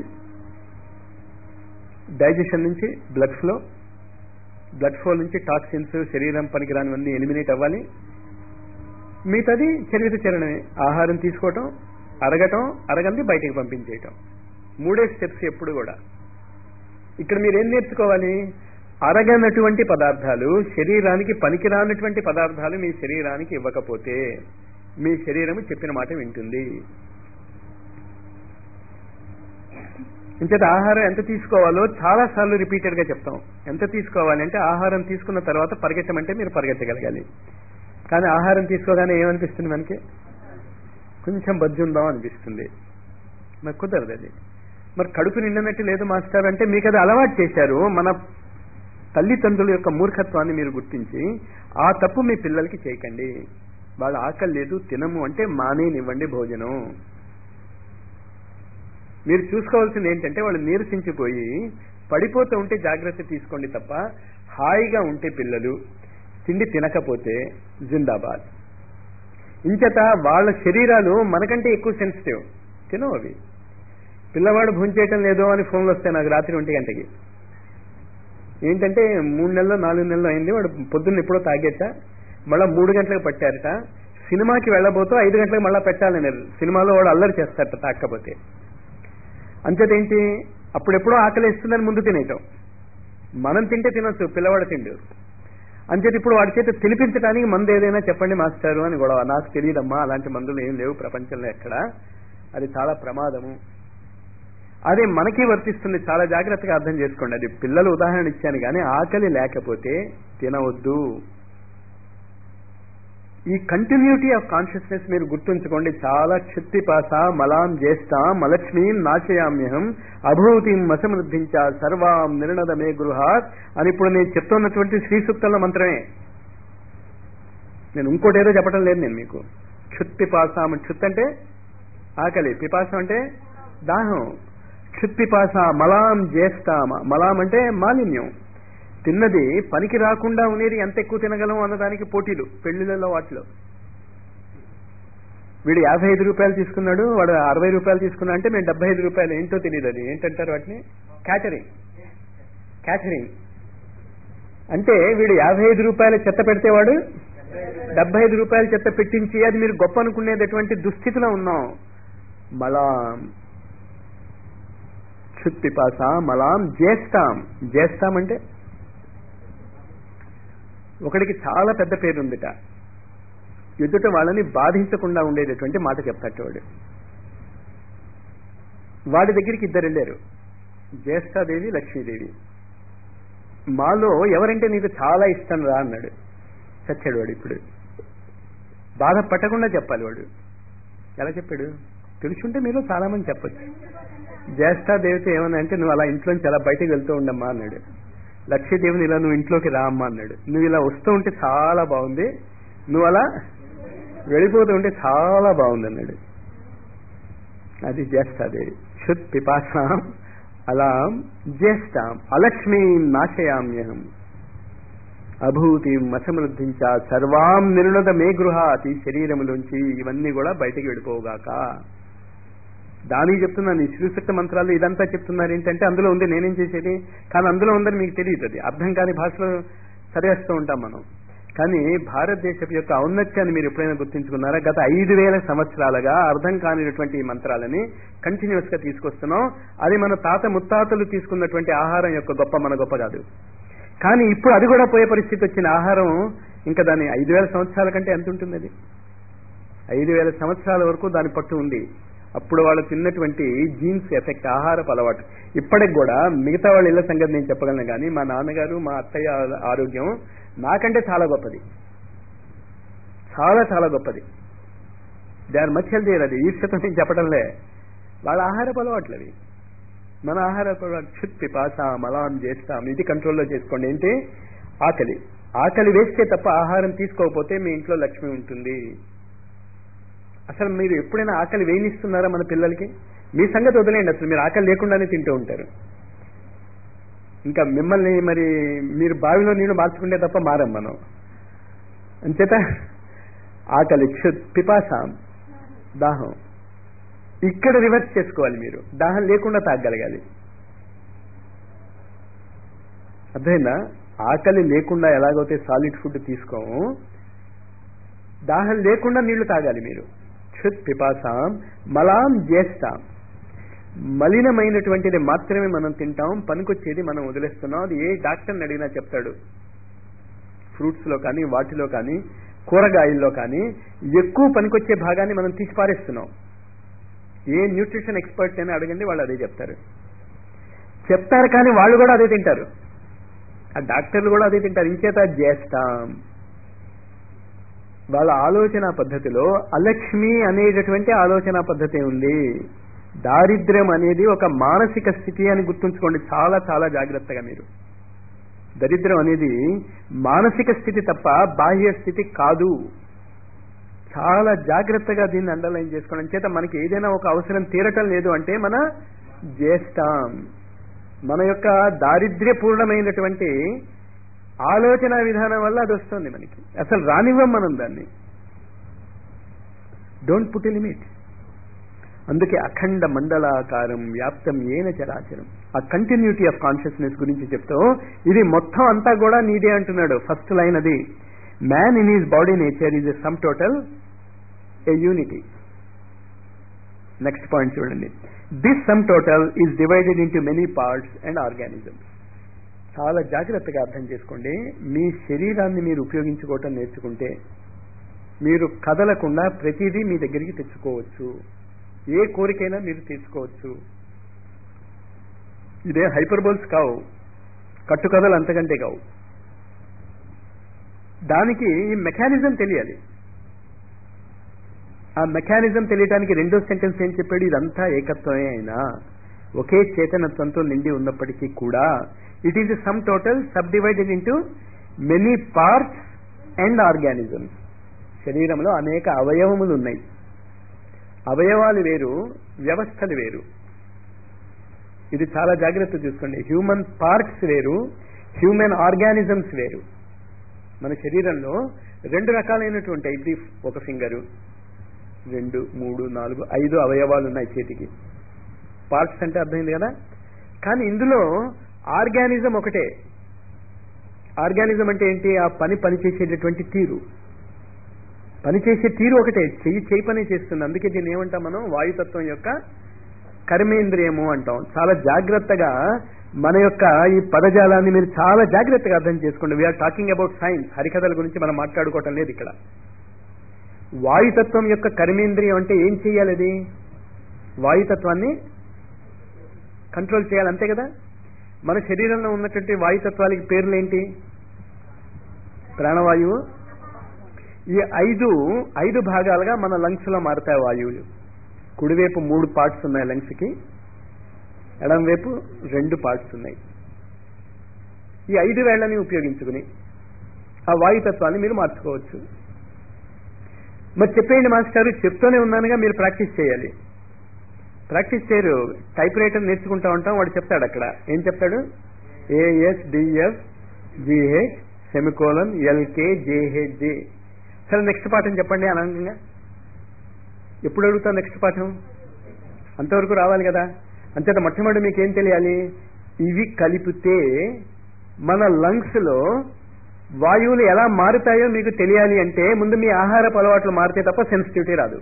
డైజెషన్ నుంచి బ్లడ్ ఫ్లో, బ్లడ్ ఫ్లో నుంచి టాక్సిన్స్, శరీరం పనికిరానివన్నీ ఎలిమినేట్ అవ్వాలి. మిగతాది చరివిత చరణమే. ఆహారం తీసుకోవటం, అరగటం, అరగంది బయటికి పంపించేయటం. మూడే స్టెప్స్ ఎప్పుడు కూడా. ఇక్కడ మీరేం నేర్చుకోవాలి? అరగనటువంటి పదార్థాలు, శరీరానికి పనికిరానటువంటి పదార్థాలు మీ శరీరానికి ఇవ్వకపోతే మీ శరీరము చెప్పిన మాట వింటుంది. ఇంతట ఆహారం ఎంత తీసుకోవాలో చాలా సార్లు రిపీటెడ్ గా చెప్తాం. ఎంత తీసుకోవాలి అంటే ఆహారం తీసుకున్న తర్వాత పరిగెత్తమంటే మీరు పరిగెత్తగలగాలి. కానీ ఆహారం తీసుకోగానే ఏమనిపిస్తుంది మనకి? కొంచెం బజ్జుందాం అనిపిస్తుంది. నాకు కుదరదు అది. మరి కడుపు నిండినట్టు లేదు మాస్టర్ అంటే మీకు అది అలవాటు చేశారు. మన తల్లిదండ్రుల యొక్క మూర్ఖత్వాన్ని మీరు గుర్తించి ఆ తప్పు మీ పిల్లలకి చేయకండి. వాళ్ళ ఆకలి లేదు తినము అంటే మానేనివ్వండి భోజనం. మీరు చూసుకోవాల్సింది ఏంటంటే వాళ్ళు నీరసించిపోయి పడిపోతూ ఉంటే జాగ్రత్త తీసుకోండి తప్ప హాయిగా ఉంటే పిల్లలు తిండి తినకపోతే జిందాబాద్. ఇంచేత వాళ్ళ శరీరాలు మనకంటే ఎక్కువ సెన్సిటివ్. తినవు అవి. పిల్లవాడు భోంచేయటం లేదో అని ఫోన్లు వస్తాయి నాకు రాత్రి ఒంటి గంటకి. ఏంటంటే మూడు నెలలు నాలుగు నెలలు అయింది, వాడు పొద్దున్న ఎప్పుడో తాగేట, మళ్ళీ మూడు గంటలకు పట్టారట, సినిమాకి వెళ్ళబోతూ ఐదు గంటలకు మళ్ళీ పెట్టాలని సినిమాలో వాడు అల్లరి చేస్తారట తాకపోతే. అంచేతేంటి, అప్పుడెప్పుడో ఆకలి ఇస్తుందని ముందు తినేయటం. మనం తింటే తినొచ్చు, పిల్లవాడు తిండు. అంచేత ఇప్పుడు వాడి చేత తినిపించడానికి మందు ఏదైనా చెప్పండి మాస్టారు అని గొడవ. నాకు తెలియదమ్మా, అలాంటి మందులు ఏం లేవు ప్రపంచంలో ఎక్కడ, అది చాలా ప్రమాదము. అదే మనకి వర్తిస్తుంది, చాలా జాగ్రత్తగా అర్థం చేసుకోండి. అది పిల్లలు ఉదాహరణ ఇచ్చాను కానీ ఆకలి లేకపోతే తినవద్దు. ఈ కంటిన్యూటీ ఆఫ్ కాన్షియస్నెస్ మీరు గుర్తుంచుకోండి. చాలా క్షుత్పిపాస మలాం జ్యేష్ఠాం మలక్ష్మీం నాశయామ్యహం అభూతిం మసమృద్ధించ సర్వాం నిర్ణద మే గృహాత్ అని ఇప్పుడు నేను చెప్తున్నటువంటి శ్రీ సూక్తంలో మంత్రమే. నేను ఇంకోటి ఏదో చెప్పడం లేదు నేను మీకు. క్షుత్పిపాస, క్షుత్ అంటే ఆకలి, పిపాసం అంటే దాహం. క్షుత్పిపాస మలాం జ్యేష్ఠామ, మలాం అంటే మాలిన్యం. తిన్నది పనికి రాకుండా ఉండేది ఎంత ఎక్కువ తినగలం అన్నదానికి పోటీలు పెళ్లిళ్ళలో వాటిలో. వీడు యాభై ఐదు రూపాయలు తీసుకున్నాడు, వాడు అరవై రూపాయలు తీసుకున్నా అంటే మేము డెబ్బై ఐదు రూపాయలు ఏంటో తెలియదు. అది ఏంటంటారు వాటిని, క్యాటరింగ్. క్యాటరింగ్ అంటే వీడు యాభై ఐదు రూపాయలు చెత్త పెడితే వాడు డెబ్బై ఐదు రూపాయలు చెత్త పెట్టించి, అది మీరు గొప్ప అనుకునేటటువంటి దుస్థితిలో ఉన్నాం. మలాం క్షుత్పిపాస మలాం జ్యేష్ఠాం. జ్యేష్ఠాం అంటే ఒకడికి చాలా పెద్ద పేరు ఉందిట, ఎదుట వాళ్ళని బాధించకుండా ఉండేటటువంటి మాట చెప్తాడు వాడు. వాడి దగ్గరికి ఇద్దరు వెళ్ళారు, జ్యేష్ఠాదేవి లక్ష్మీదేవి. మాలో ఎవరంటే నీకు చాలా ఇష్టం రా అన్నాడు. చచ్చాడు వాడు. ఇప్పుడు బాధ పట్టకుండా చెప్పాలి వాడు. ఎలా చెప్పాడు, తెలుసుంటే మీలో చాలా మంది చెప్పచ్చు. జ్యేష్ఠాదేవితో ఏమన్నా అంటే నువ్వు అలా ఇంట్లోంచి అలా బయటకు వెళ్తూ ఉండమ్మా అన్నాడు. లక్ష్మీదేవిని ఇలా నువ్వు ఇంట్లోకి రా అమ్మా అన్నాడు. నువ్వు ఇలా వస్తూ ఉంటే చాలా బాగుంది, నువ్వు అలా వెళ్ళిపోతూ ఉంటే చాలా బాగుంది అన్నాడు. అది జ్యేష్ఠాదేవి. క్షుత్ పిపాసాం అలాం జ్యేష్ఠాం అలక్ష్మీం నాశయామ్యహం అభూతిం అసమృద్ధించ సర్వాం నిర్ణద మే గృహాత్. ఈ శరీరములోంచి ఇవన్నీ కూడా బయటికి వెళ్ళిపోగాక. దానికి చెప్తున్నాను. ఈ శ్రీసూక్త మంత్రాలు ఇదంతా చెప్తున్నారు ఏంటంటే అందులో ఉంది, నేనేం చేసేది, కానీ అందులో ఉందని మీకు తెలియదు. అది అర్థం కాని భాషలో చదివేస్తూ ఉంటాం మనం. కానీ భారతదేశం యొక్క ఔన్నత్యాన్ని మీరు ఎప్పుడైనా గుర్తించుకున్నారా? గత ఐదు వేల సంవత్సరాలుగా అర్థం కానిటువంటి ఈ మంత్రాలని కంటిన్యూస్ గా తీసుకొస్తున్నాం. అది మన తాత ముత్తాతలు తీసుకున్నటువంటి ఆహారం యొక్క గొప్ప, మన గొప్ప కాదు. కానీ ఇప్పుడు అది కూడా పోయే పరిస్థితి వచ్చిన ఆహారం ఇంకా దాని ఐదు వేల సంవత్సరాల కంటే ఎంత ఉంటుంది? అది ఐదు వేల సంవత్సరాల వరకు దాని పట్టు ఉంది. అప్పుడు వాళ్ళు తిన్నటువంటి జీన్స్ ఎఫెక్ట్, ఆహారపు అలవాటు ఇప్పటికి కూడా. మిగతా వాళ్ళ ఇళ్ల సంగతి నేను చెప్పగలను కానీ మా నాన్నగారు మా అత్తయ్య ఆరోగ్యం నాకంటే చాలా గొప్పది, చాలా చాలా గొప్పది. They are much healthier. అది ఈర్ష్యతో నేను చెప్పడంలే, వాళ్ళ ఆహారపు అలవాట్లు అవి. మన ఆహారపు అలవాటు క్షుత్ పిపాస మలాం జ్యేష్ఠాం. ఇది కంట్రోల్లో చేసుకోండి. ఏంటి, ఆకలి. ఆకలి వేస్తే తప్ప ఆహారం తీసుకోకపోతే మీ ఇంట్లో లక్ష్మి ఉంటుంది. అసలు మీరు ఎప్పుడైనా ఆకలి వేయనిస్తున్నారా మన పిల్లలకి? మీ సంగతి వదిలేయండి, అసలు మీరు ఆకలి లేకుండానే తింటూ ఉంటారు. ఇంకా మిమ్మల్ని మరి మీరు బావిలో నీళ్లు మార్చుకుంటే తప్ప మారం మనం. అంచేత ఆకలి క్షుత్ పిపాసాం దాహం. ఇక్కడ రివర్స్ చేసుకోవాలి మీరు. దాహం లేకుండా తాగగలగాలి. అర్థమైందా? ఆకలి లేకుండా ఎలాగైతే సాలిడ్ ఫుడ్ తీసుకోము, దాహం లేకుండా నీళ్లు తాగాలి మీరు. క్షుత్ పిపాసాం మలాం జ్యేష్ఠాం. మలినమైనటువంటిది మాత్రమే మనం తింటాం, పనికొచ్చేది మనం వదిలేస్తున్నాం. అది ఏ డాక్టర్ని అడిగినా చెప్తాడు. ఫ్రూట్స్ లో కానీ, వాటిలో కానీ, కూరగాయల్లో కానీ ఎక్కువ పనికొచ్చే భాగాన్ని మనం తీసి పారేస్తున్నాం. ఏ న్యూట్రిషన్ ఎక్స్పర్ట్ అయినా అడగండి, వాళ్ళు అదే చెప్తారు. చెప్తారు కానీ వాళ్ళు కూడా అదే తింటారు. ఆ డాక్టర్లు కూడా అదే తింటారు. ఇంచేత జ్యేష్ఠాం. వాళ్ళ ఆలోచన పద్ధతిలో అలక్ష్మి అనేటటువంటి ఆలోచన పద్ధతి ఉంది. దారిద్ర్యం అనేది ఒక మానసిక స్థితి అని గుర్తుంచుకోండి చాలా చాలా జాగ్రత్తగా మీరు. దరిద్రం అనేది మానసిక స్థితి తప్ప బాహ్య స్థితి కాదు. చాలా జాగ్రత్తగా దీన్ని అండర్లైన్ చేసుకోవడం చేత మనకి ఏదైనా ఒక అవసరం తీరటం లేదు అంటే మన జ్యేష్ఠం, మన యొక్క దారిద్ర్యపూర్ణమైనటువంటి ఆలోచన విధానం వల్ల అది వస్తుంది మనకి. అసలు రానివ్వం మనం దాన్ని. Don't put a limit. అందుకే అఖండ మండలాకారం వ్యాప్తం ఏన చరాచరం. ఆ కంటిన్యూటీ ఆఫ్ కాన్షియస్నెస్ గురించి చెప్తూ ఇది మొత్తం అంతా కూడా నీదే అంటున్నాడు. ఫస్ట్ లైన్ అది, man in his body nature is a sum total, a unity. Next point చూడండి, this sum total is divided into many parts and organisms. చాలా జాగ్రత్తగా అర్థం చేసుకోండి. మీ శరీరాన్ని మీరు ఉపయోగించుకోవటం నేర్చుకుంటే మీరు కదలకుండా ప్రతిదీ మీ దగ్గరికి తెచ్చుకోవచ్చు. ఏ కోరికైనా మీరు తీసుకోవచ్చు. ఇదే హైపర్బోల్స్ కావు, కట్టుకథలు అంతకంటే కావు. దానికి ఈ మెకానిజం తెలియాలి. ఆ మెకానిజం తెలియటానికి రెండో సెంటెన్స్ ఏం చెప్పాడు, ఇదంతా ఏకత్వమే అయినా ఒకే చేతనత్వంతో నిండి ఉన్నప్పటికీ కూడా it is a sum total subdivided into many parts and organisms. శరీరంలో అనేక అవయవములు ఉన్నాయి. అవయవాలు వేరు, వ్యవస్థలు వేరు. ఇది చాలా జాగ్రత్త చూసుకోండి. హ్యూమన్ పార్ట్స్ వేరు, హ్యూమన్ ఆర్గానిజమ్స్ వేరు. మన శరీరంలో రెండు రకాలైనటువంటి, ఇది ఒక ఫింగరు, రెండు మూడు నాలుగు ఐదు అవయవాలు ఉన్నాయి చేతికి. పార్ట్స్ అంటే అర్థమైంది కదా. కానీ ఇందులో ఆర్గానిజం ఒకటే. ఆర్గానిజం అంటే ఏంటి, ఆ పని పనిచేసేటటువంటి తీరు, పనిచేసే తీరు ఒకటే, చెయ్యి చేయి పని చేస్తుంది. అందుకే దీన్ని ఏమంటాం మనం, వాయుతత్వం యొక్క కర్మేంద్రియము అంటాం. చాలా జాగ్రత్తగా మన యొక్క ఈ పదజాలాన్ని మీరు చాలా జాగ్రత్తగా అర్థం చేసుకోండి. వీఆర్ టాకింగ్ అబౌట్ సైన్స్, హరికథల గురించి మనం మాట్లాడుకోవటం లేదు ఇక్కడ. వాయుతత్వం యొక్క కర్మేంద్రియం అంటే ఏం చేయాలి, అది వాయుతత్వాన్ని కంట్రోల్ చేయాలి, అంతే కదా. మన శరీరంలో ఉన్నటువంటి వాయుతత్వాలకి పేర్లేంటి, ప్రాణవాయువు. ఈ ఐదు ఐదు భాగాలుగా మన లంగ్స్ లో మారుతాయి వాయువులు. కుడివైపు మూడు పార్ట్స్ ఉన్నాయి లంగ్స్ కి, ఎడంవైపు రెండు పార్ట్స్ ఉన్నాయి. ఈ ఐదు వేళ్లని ఉపయోగించుకుని ఆ వాయుతత్వాన్ని మీరు మార్చుకోవచ్చు. మరి చెప్పేయండి మాస్టర్, చెప్తూనే ఉన్నానుగా, మీరు ప్రాక్టీస్ చేయాలి. ప్రాక్టీస్ చేయరు. టైప్ రైటర్ నేర్చుకుంటా ఉంటాం, వాడు చెప్తాడు అక్కడ. ఏం చెప్తాడు, A S D F G H semicolon L K J H J. సరే నెక్స్ట్ పాఠం చెప్పండి అనంగా. ఎప్పుడు అడుగుతాం నెక్స్ట్ పాఠం? అంతవరకు రావాలి కదా. అంతేత మొట్టమొదటి మీకు ఏం తెలియాలి, ఇవి కలిపితే మన లంగ్స్ లో వాయువులు ఎలా మారుతాయో మీకు తెలియాలి. అంటే ముందు మీ ఆహారపు అలవాట్లు మారితే తప్ప సెన్సిటివిటీ రాదు.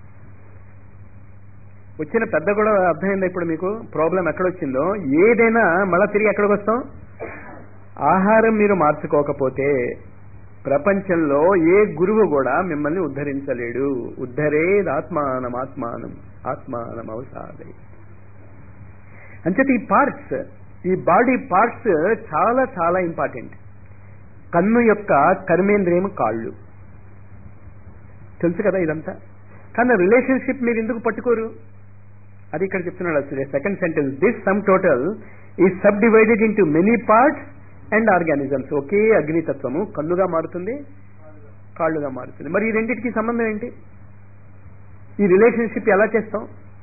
వచ్చిన పెద్ద కూడా అర్థమైందా ఇప్పుడు మీకు ప్రాబ్లం ఎక్కడొచ్చిందో? ఏదైనా మళ్ళా తిరిగి ఎక్కడికి వస్తాం, ఆహారం మీరు మార్చుకోకపోతే ప్రపంచంలో ఏ గురువు కూడా మిమ్మల్ని ఉద్ధరించలేడు. ఉద్ధరేద్ ఆత్మానం ఆత్మానం ఆత్మానం అవసాదై. అంచేత ఈ పార్ట్స్, ఈ బాడీ పార్ట్స్ చాలా చాలా ఇంపార్టెంట్. కన్ను యొక్క కర్మేంద్రియం కాళ్ళు, తెలుసు కదా ఇదంతా. కానీ రిలేషన్షిప్ మీరు ఎందుకు పట్టుకోరు, అది ఇక్కడ చెప్తున్నాడు అసలు. Second sentence, this sum total ఈ subdivided into many parts and organisms. ఒకే అగ్నితత్వము కన్నుగా మారుతుంది, కాళ్ళుగా మారుతుంది. మరి ఈ రెండింటికి సంబంధం ఏంటి? ఈ రిలేషన్షిప్ ఎలా చేస్తాం,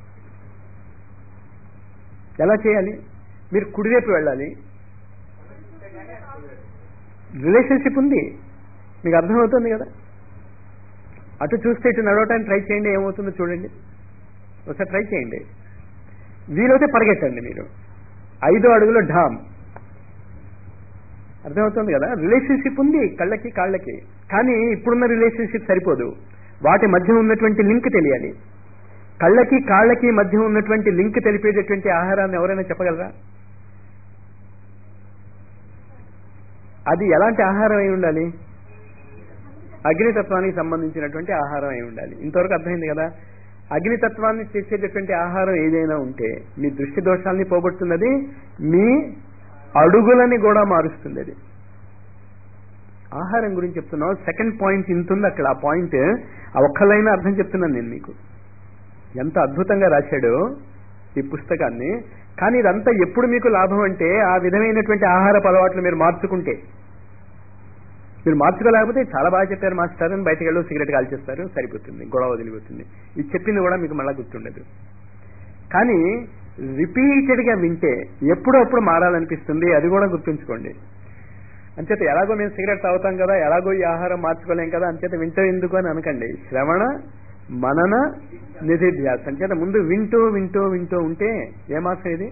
ఎలా చేయాలి? మీరు కుడివైపు వెళ్ళాలి, రిలేషన్షిప్ ఉంది, మీకు అర్థమవుతుంది కదా. అటు చూస్తే ఇటు నడవటానికి ట్రై చేయండి, ఏమవుతుందో చూడండి. ఒకసారి ట్రై చేయండి. వీలైతే పరిగెట్టండి మీరు, ఐదో అడుగులో ఢామ్. అర్థమవుతుంది కదా. రిలేషన్షిప్ ఉంది కళ్ళకి కాళ్ళకి. కానీ ఇప్పుడున్న రిలేషన్షిప్ సరిపోదు, వాటి మధ్య ఉన్నటువంటి లింక్ తెలియాలి. కళ్ళకి కాళ్ళకి మధ్య ఉన్నటువంటి లింక్ తెలిపేటటువంటి ఆహారాన్ని ఎవరైనా చెప్పగలరా? అది ఎలాంటి ఆహారం అయి ఉండాలి? అగ్నితత్వానికి సంబంధించినటువంటి ఆహారం అయి ఉండాలి. ఇంతవరకు అర్థమైంది కదా. అగ్నితత్వాన్ని చేసేటటువంటి ఆహారం ఏదైనా ఉంటే మీ దృష్టి దోషాలని పోగొడుతున్నది, మీ అడుగులని కూడా మారుస్తుంది. అది ఆహారం గురించి చెప్తున్నాం. సెకండ్ పాయింట్ ఇంతుంది అక్కడ. ఆ పాయింట్ ఆ ఒక్కలైనా అర్థం చెప్తున్నాను నేను మీకు. ఎంత అద్భుతంగా రాశాడో ఈ పుస్తకాన్ని. కానీ ఇదంతా ఎప్పుడు మీకు లాభం అంటే ఆ విధమైనటువంటి ఆహారపు అలవాట్లు మీరు మార్చుకుంటే. మీరు మార్చుకోలేకపోతే చాలా బాగా చెప్పారు మాస్టర్ అని బయటకు వెళ్ళి సిగరెట్ కాల్చేస్తారు, సరిపోతుంది, గొడవ వదిలిపోతుంది. ఇది చెప్పింది కూడా మీకు మళ్ళా గుర్తుండదు. కానీ రిపీటెడ్గా వింటే ఎప్పుడప్పుడు మారాలనిపిస్తుంది, అది కూడా గుర్తుంచుకోండి. అంచేత ఎలాగో మేము సిగరెట్ తాగుతాం కదా, ఎలాగో ఈ ఆహారం మార్చుకోలేం కదా, అంచేత వింటే ఎందుకు అని అనకండి. శ్రవణ మనన నిధిధ్యాస చేత ముందు వింటూ వింటూ వింటూ ఉంటే ఏ మాసం ఇది?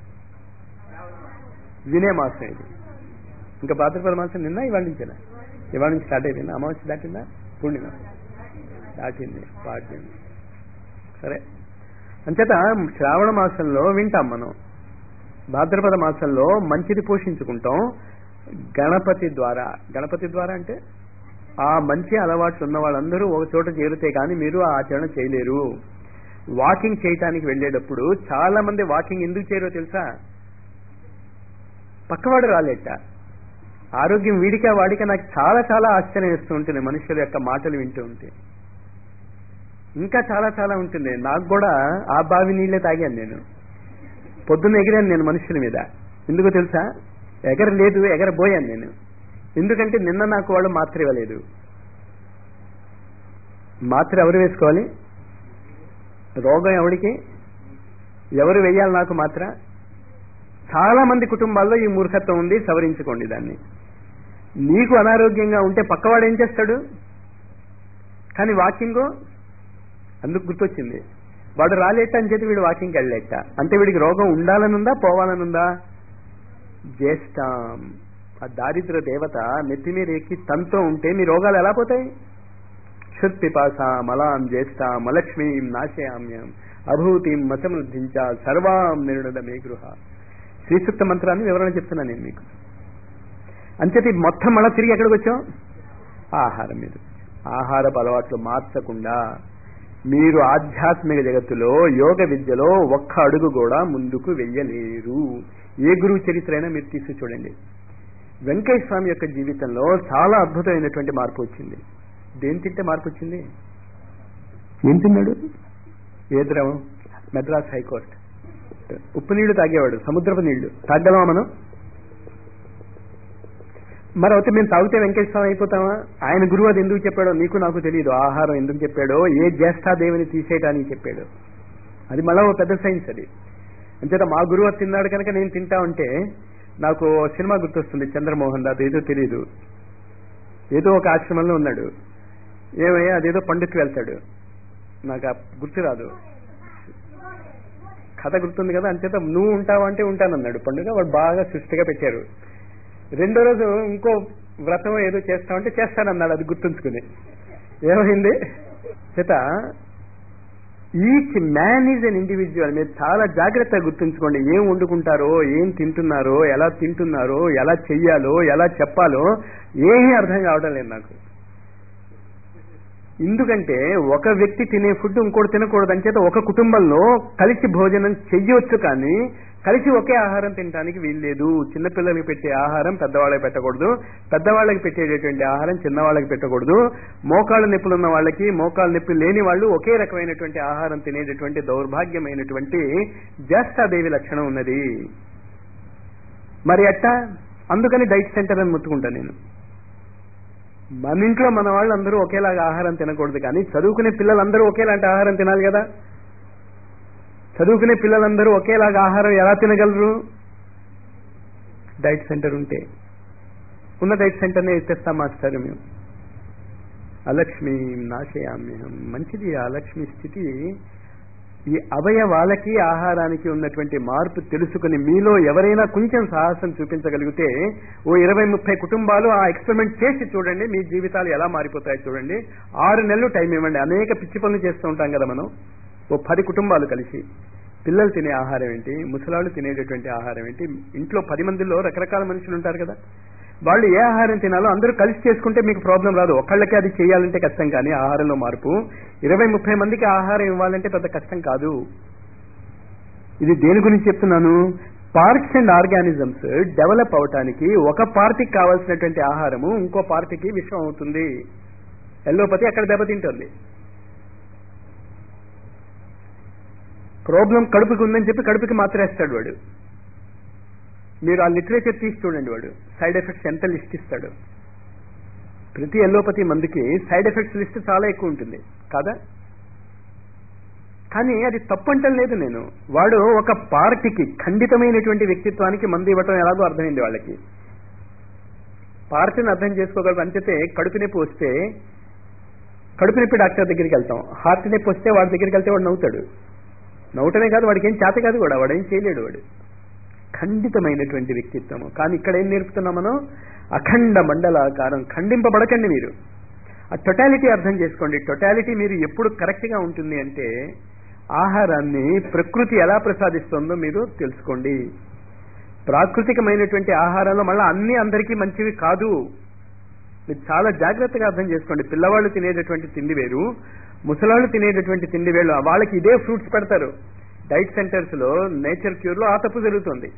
వినే మాసం ఇది. ఇంకా భాద్రపద మాసం నిన్న ఇవాళ నుంచేనా? ఇవాళ నుంచి స్టార్ట్ అయిపోయిందా? అమావాస్య దాటిందా? పూర్ణిమ దాటింది, పాటింది. సరే, అంచేత శ్రావణ మాసంలో వింటాం మనం, భాద్రపద మాసంలో మంచిది పోషించుకుంటాం గణపతి ద్వారా. గణపతి ద్వారా అంటే ఆ మంచి అలవాట్లు ఉన్న వాళ్ళందరూ ఒక చోట చేరితే కానీ మీరు ఆ ఆచరణ చేయలేరు. వాకింగ్ చేయటానికి వెళ్ళేటప్పుడు చాలా మంది వాకింగ్ ఎందుకు చేయరో తెలుసా? పక్కవాడు రాలేట. ఆరోగ్యం వీడికా వాడికా నాకు చాలా చాలా ఆశ్చర్యం వేస్తూ ఉంటుంది మనుషుల యొక్క మాటలు వింటూ ఉంటే. ఇంకా చాలా చాలా ఉంటుంది. నాకు కూడా ఆ బావి నీళ్లే తాగాను నేను. పొద్దున్న ఎగిరాను నేను మనుషుల మీద. ఎందుకో తెలుసా? ఎగరలేదు, ఎగరబోయాను నేను. ఎందుకంటే నిన్న నాకు వాళ్ళు మాత్ర ఇవ్వలేదు. మాత్ర ఎవరు వేసుకోవాలి? రోగం ఎవరికి? ఎవరు వెయ్యాలి నాకు మాత్ర? చాలా మంది కుటుంబాల్లో ఈ మూర్ఖత్వం ఉంది, సవరించుకోండి దాన్ని. నీకు అనారోగ్యంగా ఉంటే పక్కవాడు ఏం చేస్తాడు? కానీ వాకింగ్ అందుకు గుర్తొచ్చింది, వాడు రాలేట అని చెప్పి వీడు వాకింగ్కి వెళ్ళలేట అంటే వీడికి రోగం ఉండాలనుందా పోవాలనుందా? జ్యేష్ఠం, ఆ దారిద్ర దేవత నెత్తి మీద ఎక్కి తనతో ఉంటే మీ రోగాలు ఎలా పోతాయి? క్షుత్పిపాస మలాం జ్యేష్ఠాం అలక్ష్మీం నాశయామ్యం అభూతిం మసమృద్ధించ సర్వాం నిర్ణద మే గృహ. శ్రీసూక్త మంత్రాన్ని వివరణ చెప్తున్నాను నేను మీకు. అంచేది మొత్తం మళ్ళా తిరిగి ఎక్కడికి వచ్చాం? ఆహారం మీద. ఆహారపు అలవాట్లు మార్చకుండా మీరు ఆధ్యాత్మిక జగత్తులో యోగ విద్యలో ఒక్క అడుగు కూడా ముందుకు వెయ్యలేరు. ఏ గురువు చరిత్ర అయినా మీరు తీసుకు చూడండి. వెంకయ్య స్వామి యొక్క జీవితంలో చాలా అద్భుతమైనటువంటి మార్పు వచ్చింది. దేని తింటే మార్పు వచ్చింది? ఏం తిన్నాడు? ఏ ద్రవం? మెడ్రాస్ హైకోర్టు ఉప్పు నీళ్లు తాగేవాడు, సముద్రపు నీళ్లు తాగలమా మనం? మరి అయితే మేము తాగితే వెంకటేశ్వరం అయిపోతామా? ఆయన గురువు అది ఎందుకు చెప్పాడో నీకు నాకు తెలియదు. ఆహారం ఎందుకు చెప్పాడో, ఏ జ్యేష్ఠాదేవిని తీసేయటానికి చెప్పాడు, అది మళ్ళా ఓ పెద్ద సైన్స్ అది. అంచేత మా గురువు తిన్నాడు కనుక నేను తింటా ఉంటే నాకు సినిమా గుర్తొస్తుంది, చంద్రమోహన్ దాస్. ఏదో తెలియదు, ఏదో ఒక ఆశ్రమంలో ఉన్నాడు. ఏమయ్యా అదేదో పండుగకి వెళ్తాడు, నాకు గుర్తు రాదు, కథ గుర్తుంది కదా. అంచేత నువ్వు ఉంటావా అంటే ఉంటానన్నాడు. పండుగ వాడు బాగా సృష్టిగా పెట్టారు. రెండో రోజు ఇంకో వ్రతం ఏదో చేస్తామంటే చేస్తానన్నాడు, అది గుర్తుంచుకుని. ఏమైంది? చేత each man is an individual. మీరు చాలా జాగ్రత్తగా గుర్తుంచుకోండి. ఏం వండుకుంటారో, ఏం తింటున్నారో, ఎలా తింటున్నారో, ఎలా చెయ్యాలో, ఎలా చెప్పాలో ఏమీ అర్థం కావడం లేదు నాకు. ఎందుకంటే ఒక వ్యక్తి తినే ఫుడ్ ఇంకోటి తినకూడదు. అంచేత ఒక కుటుంబంలో కలిసి భోజనం చెయ్యొచ్చు, కానీ కలిసి ఒకే ఆహారం తినడానికి వీల్లేదు. చిన్నపిల్లలకి పెట్టే ఆహారం పెద్దవాళ్ళకి పెట్టకూడదు, పెద్దవాళ్ళకి పెట్టేటటువంటి ఆహారం చిన్నవాళ్ళకి పెట్టకూడదు. మోకాళ్ళ నొప్పులు ఉన్న వాళ్ళకి, మోకాళ్ళ నొప్పి లేని వాళ్ళు ఒకే రకమైనటువంటి ఆహారం తినేటటువంటి దౌర్భాగ్యమైనటువంటి జ్యేష్ఠాదేవి లక్షణం ఉన్నది. మరి అట్టా అందుకని డైట్ సెంటర్ అని ముట్టుకుంటా నేను. మన ఇంట్లో మన వాళ్ళందరూ ఒకేలాగా ఆహారం తినకూడదు, కానీ చదువుకునే పిల్లలందరూ ఒకేలాంటి ఆహారం తినాలి కదా. చదువుకునే పిల్లలందరూ ఒకేలాగా ఆహారం ఎలా తినగలరు? డైట్ సెంటర్ ఉంటే. ఉన్న డైట్ సెంటర్నే ఎత్తేస్తాం మాస్టర్ మేము. అలక్ష్మి నాశయామ్యం. మంచిది ఆ అలక్ష్మి స్థితి. ఈ అవయవాలకి ఆహారానికి ఉన్నటువంటి మార్పు తెలుసుకుని మీలో ఎవరైనా కొంచెం సాహసం చూపించగలిగితే ఓ ఇరవై ముప్పై కుటుంబాలు ఆ ఎక్స్పెరిమెంట్ చేసి చూడండి, మీ జీవితాలు ఎలా మారిపోతాయో చూడండి. ఆరు నెలలు టైం ఇవ్వండి. అనేక పిచ్చి పనులు చేస్తూ ఉంటాం కదా మనం. ఓ పది కుటుంబాలు కలిసి పిల్లలు తినే ఆహారం ఏంటి, ముసలాళ్ళు తినేటటువంటి ఆహారం ఏంటి, ఇంట్లో పది మందిలో రకరకాల మనుషులు ఉంటారు కదా, వాళ్ళు ఏ ఆహారం తినాలో అందరూ కలిసి చేసుకుంటే మీకు ప్రాబ్లం రాదు. ఒకళ్ళకి అది చేయాలంటే కష్టం, కానీ ఆహారంలో మార్పు ఇరవై ముప్పై మందికి ఆహారం ఇవ్వాలంటే పెద్ద కష్టం కాదు. ఇది దేని గురించి చెప్తున్నాను? పార్ట్స్ అండ్ ఆర్గానిజమ్స్ డెవలప్ అవటానికి ఒక పార్టీకి కావాల్సినటువంటి ఆహారము ఇంకో పార్టీకి విషం అవుతుంది. ఎల్లోపతి అక్కడ దెబ్బతింటుంది. ప్రాబ్లం కడుపుకి ఉందని చెప్పి కడుపుకి మాత్రం వేస్తాడు వాడు. మీరు ఆ లిటరేచర్ తీసి చూడండి, వాడు సైడ్ ఎఫెక్ట్స్ ఎంత లిస్ట్ ఇస్తాడు. ప్రతి ఎల్లోపతి మందుకి సైడ్ ఎఫెక్ట్స్ లిస్ట్ చాలా ఎక్కువ ఉంటుంది కాదా? కానీ అది తప్పంటం లేదు నేను. వాడు ఒక పార్టీకి, ఖండితమైనటువంటి వ్యక్తిత్వానికి మందు ఇవ్వటం ఎలాగో అర్థమైంది వాళ్ళకి. పార్టీని అర్థం చేసుకోగలరు. అంచితే కడుపు నొప్పి వస్తే కడుపు నొప్పి డాక్టర్ దగ్గరికి వెళ్తాం, హార్ట్ నొప్పి వస్తే వాడి దగ్గరికి వెళ్తే వాడు నవ్వుతాడు. నవ్వుటమే కాదు, వాడికి ఏం చేత కాదు కూడా, వాడు ఏం చేయలేడు. వాడు ఖండితమైనటువంటి వ్యక్తిత్వము. కానీ ఇక్కడ ఏం నేర్పుతున్నాం మనం? అఖండ మండలాకారం. ఖండింపబడకండి మీరు. ఆ టొటాలిటీ అర్థం చేసుకోండి. టొటాలిటీ మీరు ఎప్పుడు కరెక్ట్గా ఉంటుంది అంటే ఆహారాన్ని ప్రకృతి ఎలా ప్రసాదిస్తుందో మీరు తెలుసుకోండి. ప్రాకృతికమైనటువంటి ఆహారంలో మళ్ళీ అన్ని అందరికీ మంచివి కాదు. మీరు చాలా జాగ్రత్తగా అర్థం చేసుకోండి. పిల్లవాళ్ళు తినేటటువంటి తిండి వేరు, ముసలాళ్ళు తినేటటువంటి తిండి వేరు. వాళ్ళకి ఇదే ఫ్రూట్స్ పెడతారు. డైట్ సెంటర్స్ లో, నేచర్ క్యూర్ లో ఆ తప్పు జరుగుతుంది.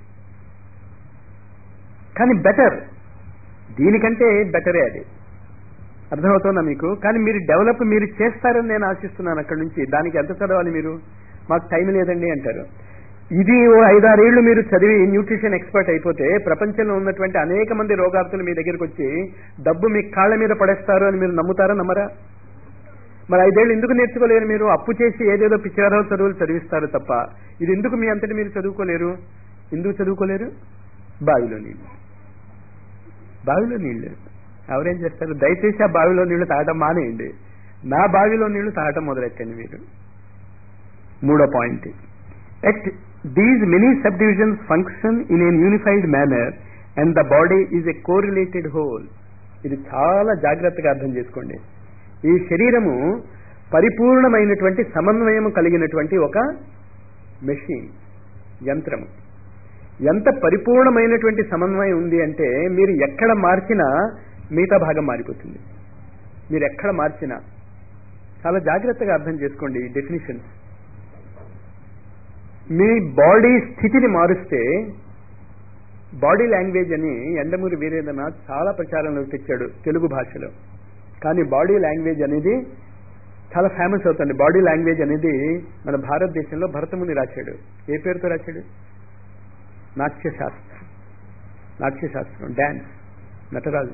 కానీ బెటర్, దీనికంటే బెటరే అది. అర్థమవుతుందా మీకు? కానీ మీరు డెవలప్ మీరు చేస్తారని నేను ఆశిస్తున్నాను. అక్కడి నుంచి దానికి ఎంత చదవాలి మీరు? మాకు టైం లేదండి అంటారు. ఇది ఓ ఐదారేళ్లు మీరు చదివి న్యూట్రిషన్ ఎక్స్పర్ట్ అయిపోతే ప్రపంచంలో ఉన్నటువంటి అనేక మంది రోగార్తులు మీ దగ్గరికి వచ్చి డబ్బు మీ కాళ్ళ మీద పడేస్తారు అని మీరు నమ్ముతారా? నమ్మరా? మరి ఐదేళ్ళు ఎందుకు నేర్చుకోలేరు మీరు? అప్పు చేసి ఏదేదో పిచ్చారో చదువులు చదివిస్తారు తప్ప ఇది ఎందుకు మీ అంతటి మీరు చదువుకోలేరు? ఎందుకు చదువుకోలేరు? బావిలో నీళ్ళు, బావిలో నీళ్ళు ఎవరేం చేస్తారు? దయచేసి ఆ బావిలో నీళ్లు తాగటం మానేయండి. నా బావిలో నీళ్లు తాగటం మొదలెట్టండి మీరు. మూడో point, at these many subdivisions function in an unified manner and the body is a correlated whole. ఇది చాలా జాగ్రత్తగా అర్థం చేసుకోండి. ఈ శరీరము పరిపూర్ణమైనటువంటి సమన్వయం కలిగినటువంటి ఒక మెషిన్, యంత్రము. ఎంత పరిపూర్ణమైనటువంటి సమన్వయం ఉంది అంటే మీరు ఎక్కడ మార్చినా మిగతా భాగం మారిపోతుంది. మీరు ఎక్కడ మార్చినా చాలా జాగ్రత్తగా అర్థం చేసుకోండి ఈ డెఫినిషన్స్. మీ బాడీ స్థితిని మారుస్తే, బాడీ లాంగ్వేజ్ అని ఎండమూరి వీరేంద్రనాథ్ చాలా ప్రచారంలోకి తెచ్చాడు తెలుగు భాషలో. కానీ బాడీ లాంగ్వేజ్ అనేది చాలా ఫేమస్ అవుతుంది. బాడీ లాంగ్వేజ్ అనేది మన భారతదేశంలో భరతముని రాశాడు. ఏ పేరుతో రాశాడు? Natyashastra. Natyashastra, dance, Nataraju.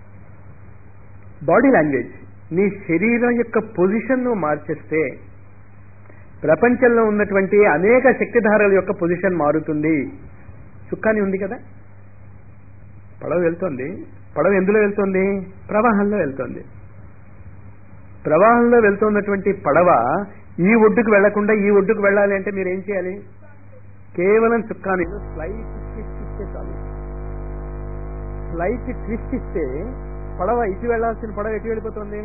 Body language, నీ శరీరం యొక్క పొజిషన్ ను మార్చేస్తే ప్రపంచంలో ఉన్నటువంటి అనేక శక్తిధారల యొక్క పొజిషన్ మారుతుంది. చుక్కాని ఉంది కదా, పడవ వెళ్తోంది. పడవ ఎందులో వెళ్తోంది? ప్రవాహంలో వెళ్తోంది. ప్రవాహంలో వెళ్తున్నటువంటి పడవ ఈ ఒడ్డుకు వెళ్లకుండా ఈ ఒడ్డుకు వెళ్ళాలి అంటే మీరు ఏం చేయాలి? కేవలం చుక్కాని స్లైట్ ట్విస్ట్ ఇస్తే చాలు. స్లైట్ ట్విస్ట్ ఇస్తే పడవ ఇటు వెళ్లాల్సిన పడవ ఎటు వెళ్ళిపోతుంది?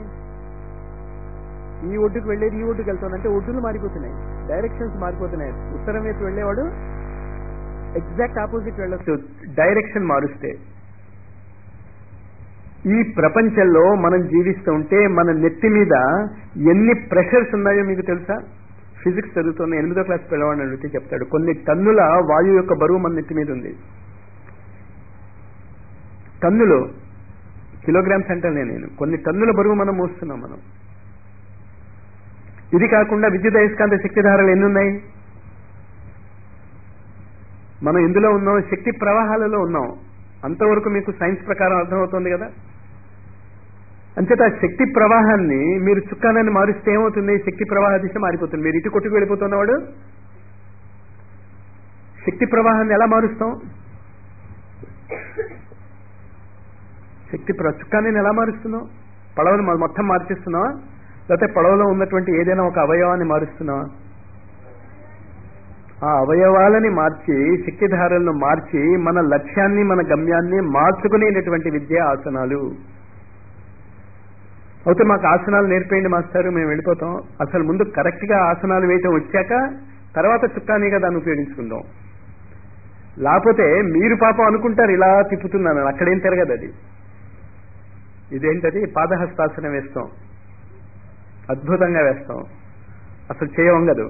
ఈ ఒడ్డుకు వెళ్ళేది ఈ ఒడ్డుకు వెళ్తుంది. అంటే ఒడ్డులు మారిపోతున్నాయి, డైరెక్షన్స్ మారిపోతున్నాయి. ఉత్తరం వైపు వెళ్ళేవాడు ఎగ్జాక్ట్ ఆపోజిట్ వెళ్ళొచ్చు డైరెక్షన్ మారుస్తే. ఈ ప్రపంచంలో మనం జీవిస్తూ ఉంటే మన నెత్తి మీద ఎన్ని ప్రెషర్స్ ఉన్నాయో మీకు తెలుసా? ఫిజిక్స్ చదువుతున్న ఎనిమిదో క్లాస్ పిల్లవాడిని అడిగితే చెప్తాడు. కొన్ని టన్నుల వాయువు యొక్క బరువు మన నెత్తి మీద ఉంది. టన్నులు, కిలోగ్రామ్స్ అంటే నేను కొన్ని టన్నుల బరువు మనం మోస్తున్నాం మనం. ఇది కాకుండా విద్యుత్ అయస్కాంత శక్తిధారలు ఎన్ని ఉన్నాయి? మనం ఎందులో ఉన్నాం? శక్తి ప్రవాహాలలో ఉన్నాం. అంతవరకు మీకు సైన్స్ ప్రకారం అర్థమవుతుంది కదా. అంచేత ఆ శక్తి ప్రవాహాన్ని మీరు చుక్కానాన్ని మారుస్తే ఏమవుతుంది? శక్తి ప్రవాహ దిశ మారిపోతుంది. మీరు ఇటు కొట్టుకు వెళ్ళిపోతున్నవాడు శక్తి ప్రవాహాన్ని ఎలా మారుస్తాం? శక్తి చుక్కాన్ని ఎలా మారుస్తున్నావు? పడవను మొత్తం మార్చేస్తున్నావా? లేకపోతే పడవలో ఉన్నటువంటి ఏదైనా ఒక అవయవాన్ని మారుస్తున్నావా? ఆ అవయవాలని మార్చి, శక్తిధారలను మార్చి మన లక్ష్యాన్ని, మన గమ్యాన్ని మార్చుకునేటటువంటి విద్య ఆసనాలు. అయితే మాకు ఆసనాలు నేర్పేయండి మాస్టారు, మేము వెళ్ళిపోతాం. అసలు ముందు కరెక్ట్ గా ఆసనాలు వేయటం వచ్చాక తర్వాత చుక్కానీగా దాన్ని ఉపయోగించుకుందాం. లేకపోతే మీరు పాపం అనుకుంటారు ఇలా తిప్పుతున్నాను, అక్కడేం తిరగదు అది. ఇదేంటది? పాదహస్తాసనం వేస్తాం, అద్భుతంగా వేస్తాం, అసలు చేయవంగదు.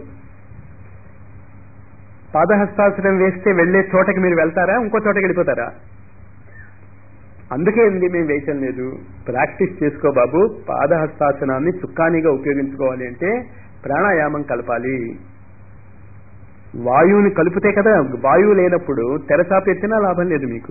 పాదహస్తాసనం వేస్తే వెళ్లే చోటకి మీరు వెళ్తారా? ఇంకో చోటకి వెళ్ళిపోతారా? అందుకే ఉంది మేము వేయటం లేదు. ప్రాక్టీస్ చేసుకో బాబు. పాదహస్తాసనాన్ని చుక్కానీగా ఉపయోగించుకోవాలి అంటే ప్రాణాయామం కలపాలి. వాయువుని కలిపితే కదా. వాయువు లేనప్పుడు తెరచాప ఎత్తినా లాభం లేదు మీకు.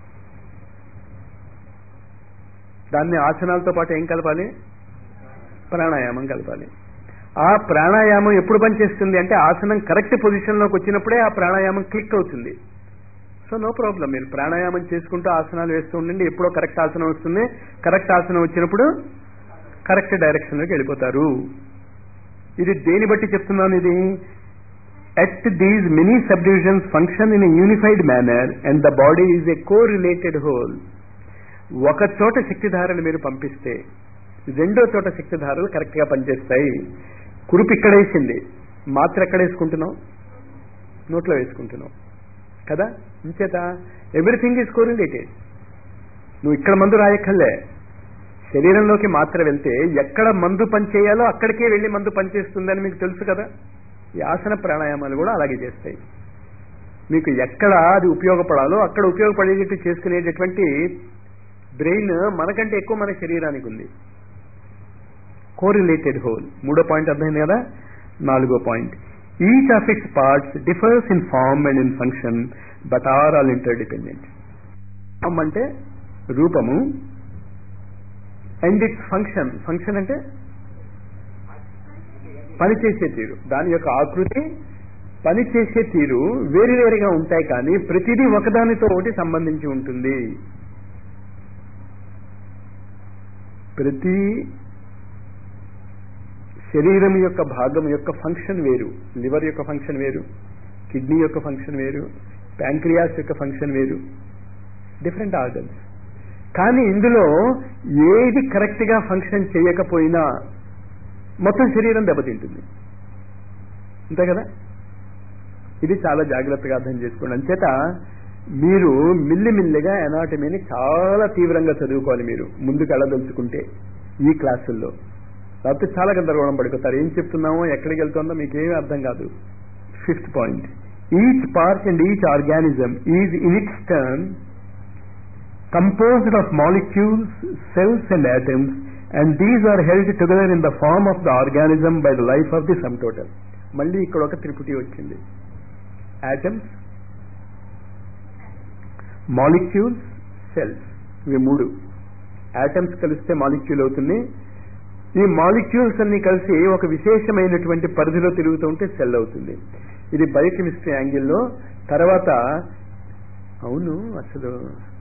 దాన్ని ఆసనాలతో పాటు ఏం కలపాలి? ప్రాణాయామం కలపాలి. ఆ ప్రాణాయామం ఎప్పుడు పనిచేస్తుంది అంటే ఆసనం కరెక్ట్ పొజిషన్లోకి వచ్చినప్పుడే ఆ ప్రాణాయామం క్లిక్ అవుతుంది. సో నో ప్రాబ్లం, మీరు ప్రాణాయామం చేసుకుంటూ ఆసనాలు వేస్తూ ఉండండి. ఎప్పుడో కరెక్ట్ ఆసనం వస్తుంది. కరెక్ట్ ఆసనం వచ్చినప్పుడు కరెక్ట్ డైరెక్షన్లోకి వెళ్ళిపోతారు. ఇది దేని బట్టి చెప్తున్నాను? ఇది at these many subdivisions function in a unified manner and the body is a co-related whole. ఒక చోట శక్తిధారలు మీరు పంపిస్తే రెండో చోట శక్తిధారలు కరెక్ట్గా పనిచేస్తాయి. కురుపు ఇక్కడ వేసింది, మాత్ర ఎక్కడ వేసుకుంటున్నాం? నోట్లో వేసుకుంటున్నాం కదా. ఇంచేత ఎవ్రీథింగ్ ఈజ్ కోరిలేటెడ్. నువ్వు ఇక్కడ మందు రాయక్కర్లే, శరీరంలోకి మాత్ర వెళ్తే ఎక్కడ మందు పనిచేయాలో అక్కడికే వెళ్ళి మందు పనిచేస్తుందని మీకు తెలుసు కదా. ఈ ఆసన ప్రాణాయామాలు కూడా అలాగే చేస్తాయి. మీకు ఎక్కడ అది ఉపయోగపడాలో అక్కడ ఉపయోగపడేటట్టు చేసుకునేటటువంటి బ్రెయిన్ మనకంటే ఎక్కువ మన శరీరానికి ఉంది. Correlated whole. మూడో పాయింట్ అర్థమైంది కదా. నాలుగో point, each of its parts differs in form and in function but are all interdependent. Form అంటే రూపము, అండ్ ఇట్స్ ఫంక్షన్, ఫంక్షన్ అంటే పనిచేసే తీరు, దాని యొక్క ఆకృతి, పనిచేసే తీరు వేరువేరుగా ఉంటాయి, కానీ ప్రతిదీ ఒకదానితో ఒకటి సంబంధించి ఉంటుంది. ప్రతి శరీరం యొక్క భాగం యొక్క ఫంక్షన్ వేరు. లివర్ యొక్క ఫంక్షన్ వేరు, కిడ్నీ యొక్క ఫంక్షన్ వేరు, ప్యాంక్రియాస్ యొక్క ఫంక్షన్ వేరు, డిఫరెంట్ ఆర్గన్స్. కానీ ఇందులో ఏది కరెక్ట్గా ఫంక్షన్ చేయకపోయినా మొత్తం శరీరం దెబ్బతింటుంది. అంతే కదా. ఇది చాలా జాగ్రత్తగా అర్థం చేసుకోండి. అంచేత మీరు మిల్లిమిల్లిగా ఎనాటమీని చాలా తీవ్రంగా చదువుకోవాలి మీరు ముందుకు వెళ్ళదలుచుకుంటే ఈ క్లాసుల్లో. లేకపోతే చాలా గందరగోళం పడిపోతారు. ఏం చెప్తున్నామో ఎక్కడికి వెళ్తుందో మీకేమీ అర్థం కాదు. Fifth point, each part and each organism is in its turn composed of molecules, cells and atoms, and these are held together in the form of the organism by the life of the sum total. మళ్ళీ ఇక్కడ ఒక త్రిపుటి వచ్చింది. Atoms, molecules, cells. ఇవి మూడు. Atoms కలిస్తే molecule అవుతుంది. ఈ మాలిక్యూల్స్ అన్ని కలిసి ఒక విశేషమైనటువంటి పరిధిలో తిరుగుతూ ఉంటే సెల్ అవుతుంది. ఇది బయోకెమిస్ట్రీ యాంగిల్లో. తర్వాత అవును, అసలు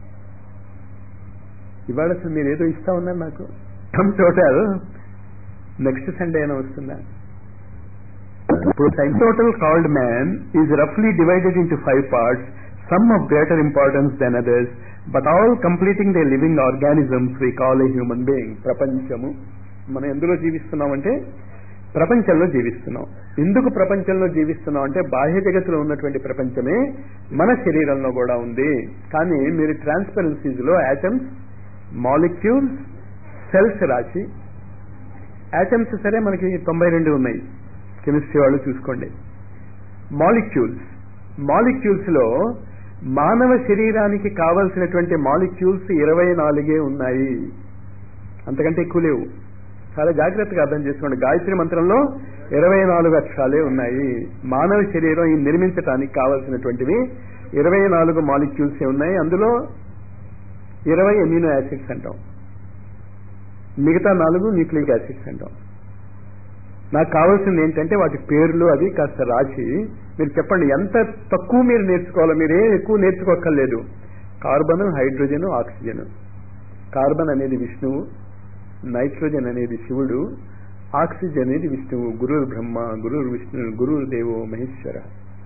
ఇవాళ అసలు మీరు ఏదో ఇస్తా ఉన్నారు నాకు. సమ్ టోటల్ నెక్స్ట్ సండే అయినా వస్తుందా? ఇప్పుడు sum total called man is రఫ్లీ divided into five parts, some of greater importance than others, but all completing the living organisms we call a human being. ప్రపంచము మనం ఎందులో జీవిస్తున్నామంటే ప్రపంచంలో జీవిస్తున్నాం. ఎందుకు ప్రపంచంలో జీవిస్తున్నాం అంటే బాహ్య జగత్తులో ఉన్నటువంటి ప్రపంచమే మన శరీరంలో కూడా ఉంది. కానీ మీరు ట్రాన్స్పరెన్సీస్లో యాటమ్స్, మాలిక్యూల్స్, సెల్స్ రాసి, యాటమ్స్ సరే మనకి తొంభై రెండు ఉన్నాయి, కెమిస్ట్రీ వాళ్ళు చూసుకోండి. మాలిక్యూల్స్, మాలిక్యూల్స్ లో మానవ శరీరానికి కావలసినటువంటి మాలిక్యూల్స్ ఇరవై నాలుగే ఉన్నాయి, అంతకంటే ఎక్కువ లేవు. చాలా జాగ్రత్తగా అర్థం చేసుకోండి. గాయత్రి మంత్రంలో ఇరవై నాలుగు అక్షరాలే ఉన్నాయి. మానవ శరీరం నిర్మించడానికి కావలసినటువంటివి ఇరవై నాలుగు మాలిక్యూల్సే ఉన్నాయి. అందులో ఇరవై ఎమినో యాసిడ్స్ అంటాం, మిగతా నాలుగు న్యూక్లిక్ యాసిడ్స్ అంటాం. నాకు కావాల్సింది ఏంటంటే వాటి పేర్లు అది కాస్త రాసి మీరు చెప్పండి. ఎంత తక్కువ మీరు నేర్చుకోవాలో, మీరేం ఎక్కువ నేర్చుకోక్కర్లేదు. Carbon, hydrogen, oxygen. కార్బన్ అనేది విష్ణువు, నైట్రోజన్ అనేది శివుడు, ఆక్సిజన్ అనేది విష్ణువు. గురుర్ బ్రహ్మ, గురుర్ విష్ణు, గురుర్ దేవో మహేశ్వర.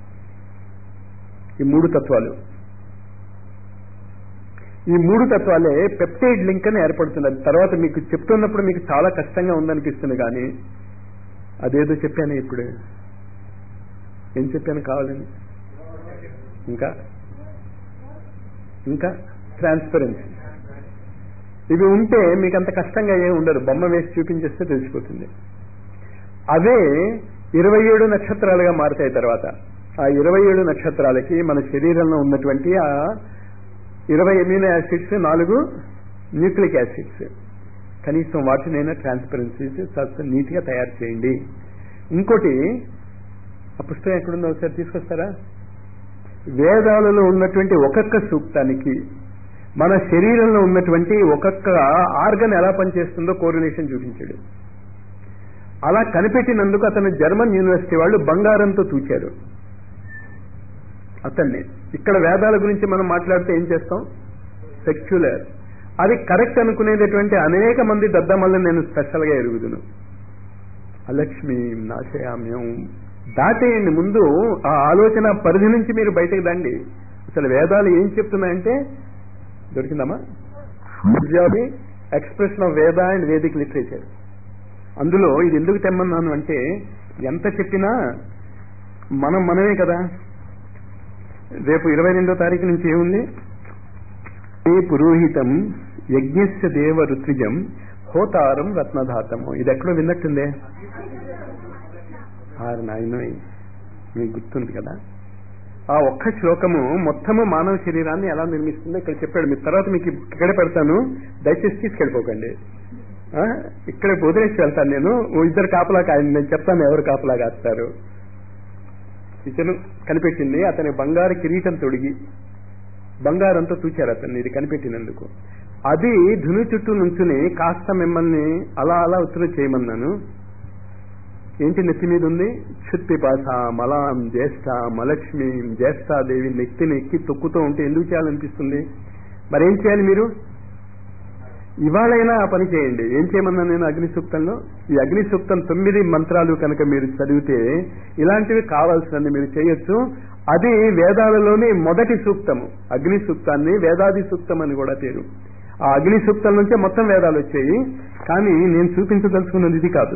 ఈ మూడు తత్వాలు. ఈ మూడు తత్వాలే పెప్టైడ్ లింక్ అని ఏర్పడుతున్నది. తర్వాత మీకు చెప్తున్నప్పుడు మీకు చాలా కష్టంగా ఉందనిపిస్తుంది, కానీ అదేదో చెప్పాను. ఇప్పుడు ఏం చెప్పాను కావాలని? ఇంకా ఇంకా ట్రాన్స్పరెన్సీ. ఇవి ఉంటే మీకు అంత కష్టంగా ఏమి ఉండదు. బొమ్మ వేసి చూపించేస్తే తెలిసిపోతుంది. అవే ఇరవై ఏడు నక్షత్రాలుగా మారుతాయి. తర్వాత ఆ ఇరవై ఏడు నక్షత్రాలకి మన శరీరంలో ఉన్నటువంటి ఆ ఇరవై ఎమినో యాసిడ్స్, నాలుగు న్యూక్లిక్ యాసిడ్స్, కనీసం వాటినైనా ట్రాన్స్పరెన్సీస్ కాస్త నీట్గా తయారు చేయండి. ఇంకోటి, ఆ పుస్తకం ఎక్కడుందో ఒకసారి తీసుకొస్తారా? వేదాలలో ఉన్నటువంటి ఒక్కొక్క సూక్తానికి మన శరీరంలో ఉన్నటువంటి ఒక్కొక్క ఆర్గన్ ఎలా పనిచేస్తుందో కోరిలేషన్ చూపించాడు. అలా కనిపెట్టినందుకు అతను జర్మన్ యూనివర్సిటీ వాళ్ళు బంగారంతో తూచారు అతన్ని. ఇక్కడ వేదాల గురించి మనం మాట్లాడితే ఏం చేస్తాం? సెక్యులర్. అది కరెక్ట్ అనుకునేటటువంటి అనేక మంది దద్దమ్మల్ని నేను స్పెషల్గా ఎరుగుదును. అలక్ష్మి నాశయామ్యం దాటేయండి. ముందు ఆ ఆలోచన పరిధి నుంచి మీరు బయటకు రండి. అసలు వేదాలు ఏం చెప్తున్నాయంటే, దొరికిందమ్మా, Punjabi expression of Veda and Vedic literature. అందులో ఇది ఎందుకు తెమ్మన్నాను అంటే, ఎంత చెప్పినా మనం మనమే కదా. రేపు ఇరవై రెండో తారీఖు నుంచి ఏముంది, ఏ పురోహితం యజ్ఞస్య దేవ ఋత్విజం హోతారం రత్నధాతము. ఇది ఎక్కడో విన్నట్టుందే. ఆరు నాయన మీకు గుర్తుంది కదా. ఆ ఒక్క శ్లోకము మొత్తము మానవ శరీరాన్ని ఎలా నిర్మిస్తుందో ఇక్కడ చెప్పాడు. మీ తర్వాత మీకు ఇక్కడ పెడతాను, దయచేసి తీసుకెళ్ళిపోకండి. ఇక్కడ వదిలేసి వెళ్తాను నేను. ఇద్దరు కాపలా కాయండి, నేను చెప్తాను ఎవరు కాపలా కాస్తారు. ఇతను కనిపెట్టింది, అతని బంగారు కిరీటం తొడిగి బంగారంతో చూచారు అతన్ని ఇది కనిపెట్టినందుకు. అది ధుని చుట్టూ నుంచుని కాస్త మిమ్మల్ని అలా అలా ఉత్తరం చేయమన్నాను. ఏంటి నెత్తి మీద ఉంది, క్షుత్పిపాస మలాం జ్యేష్ఠ మలక్ష్మి జ్యేష్ఠాదేవి నెత్తిని ఎక్కి తొక్కుతూ ఉంటే ఎందుకు చేయాలనిపిస్తుంది? మరేం చేయాలి మీరు? ఇవాళైనా ఆ పని చేయండి. ఏం చేయమన్నా నేను అగ్ని సూక్తంలో, ఈ అగ్ని సూక్తం తొమ్మిది మంత్రాలు కనుక మీరు చదివితే ఇలాంటివి కావాల్సినవి మీరు చేయొచ్చు. అది వేదాలలోని మొదటి సూక్తము. అగ్ని సూక్తాన్ని వేదాది సూక్తం అని కూడా పేరు. ఆ అగ్ని సూక్తం నుంచే మొత్తం వేదాలు వచ్చాయి. కానీ నేను చూపించదలుచుకున్నది ఇది కాదు.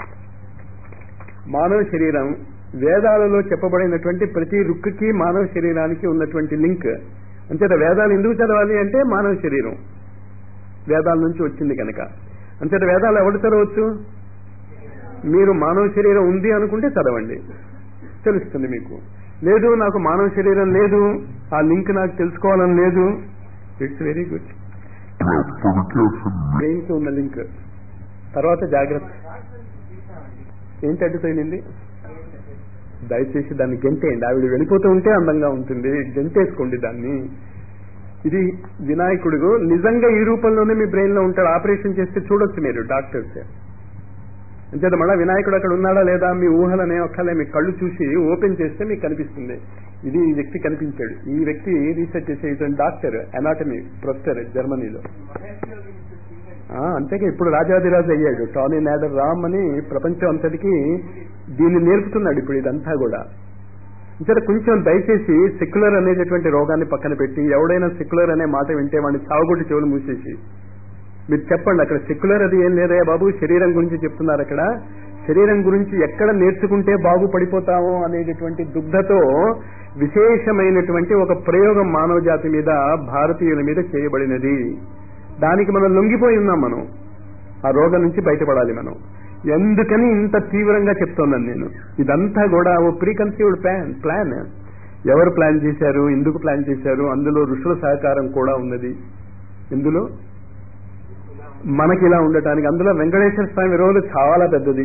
మానవ శరీరం వేదాలలో చెప్పబడినటువంటి ప్రతి రుక్కుకి మానవ శరీరానికి ఉన్నటువంటి లింక్. అంతేత వేదాలు ఎందుకు చదవాలి అంటే మానవ శరీరం వేదాల నుంచి వచ్చింది కనుక. అంతేత వేదాలు ఎవరు చదవచ్చు? మీరు మానవ శరీరం ఉంది అనుకుంటే చదవండి, తెలుస్తుంది మీకు. లేదు నాకు మానవ శరీరం లేదు, ఆ లింక్ నాకు తెలుసుకోవాలని లేదు, ఇట్స్ వెరీ గుడ్. బ్రెయిన్కి ఉన్న లింక్. తర్వాత జాగ్రత్త. ఏంటి అడ్డుతోయింది? దయచేసి దాన్ని గెంటేయండి. ఆవిడ వెళ్ళిపోతూ ఉంటే అందంగా ఉంటుంది, గెంటేసుకోండి దాన్ని. ఇది వినాయకుడు నిజంగా ఈ రూపంలోనే మీ బ్రెయిన్ లో ఉంటాడు. ఆపరేషన్ చేస్తే చూడొచ్చు మీరు డాక్టర్స్. అంచేత మళ్ళా వినాయకుడు అక్కడ ఉన్నాడా లేదా మీ ఊహలనే ఒక్కలే మీ కళ్ళు చూసి ఓపెన్ చేస్తే మీకు కనిపిస్తుంది. ఇది ఈ వ్యక్తి కనిపించాడు. ఈ వ్యక్తి రీసెర్చ్ చేసే డాక్టర్, అనాటమీ ప్రొఫెసర్ జర్మనీలో. అంతేగా ఇప్పుడు రాజాదిరాజు అయ్యాడు. టానీ నాడర్ రామ్ అని ప్రపంచం అంతటికి దీన్ని నేర్పుతున్నాడు ఇప్పుడు ఇదంతా కూడా. ఇంకా కొంచెం దయచేసి సెక్యులర్ అనేటటువంటి రోగాన్ని పక్కన పెట్టి, ఎవడైనా సెక్యులర్ అనే మాట వింటే వాడిని చావుగొట్టి చెవులు మూసేసి మీరు చెప్పండి, అక్కడ సెక్యులర్ అది ఏం లేదయ్యా బాబు, శరీరం గురించి చెప్తున్నారు. అక్కడ శరీరం గురించి ఎక్కడ నేర్చుకుంటే బాగుపడిపోతామో అనేటటువంటి దుగ్ధతో విశేషమైనటువంటి ఒక ప్రయోగం మానవ జాతి మీద, భారతీయుల మీద చేయబడినది. దానికి మనం లొంగిపోయి ఉన్నాం. మనం ఆ రోగం నుంచి బయటపడాలి మనం. ఎందుకని ఇంత తీవ్రంగా చెప్తున్నాను నేను? ఇదంతా కూడా ఓ ప్రీ కన్సీవ్డ్ ప్లాన్ ప్లాన్ ఎవరు ప్లాన్ చేశారు, ఎందుకు ప్లాన్ చేశారు? అందులో ఋషుల సహకారం కూడా ఉన్నది. ఇందులో మనకి ఇలా ఉండటానికి అందులో వెంకటేశ్వర స్వామి రోలు చాలా పెద్దది.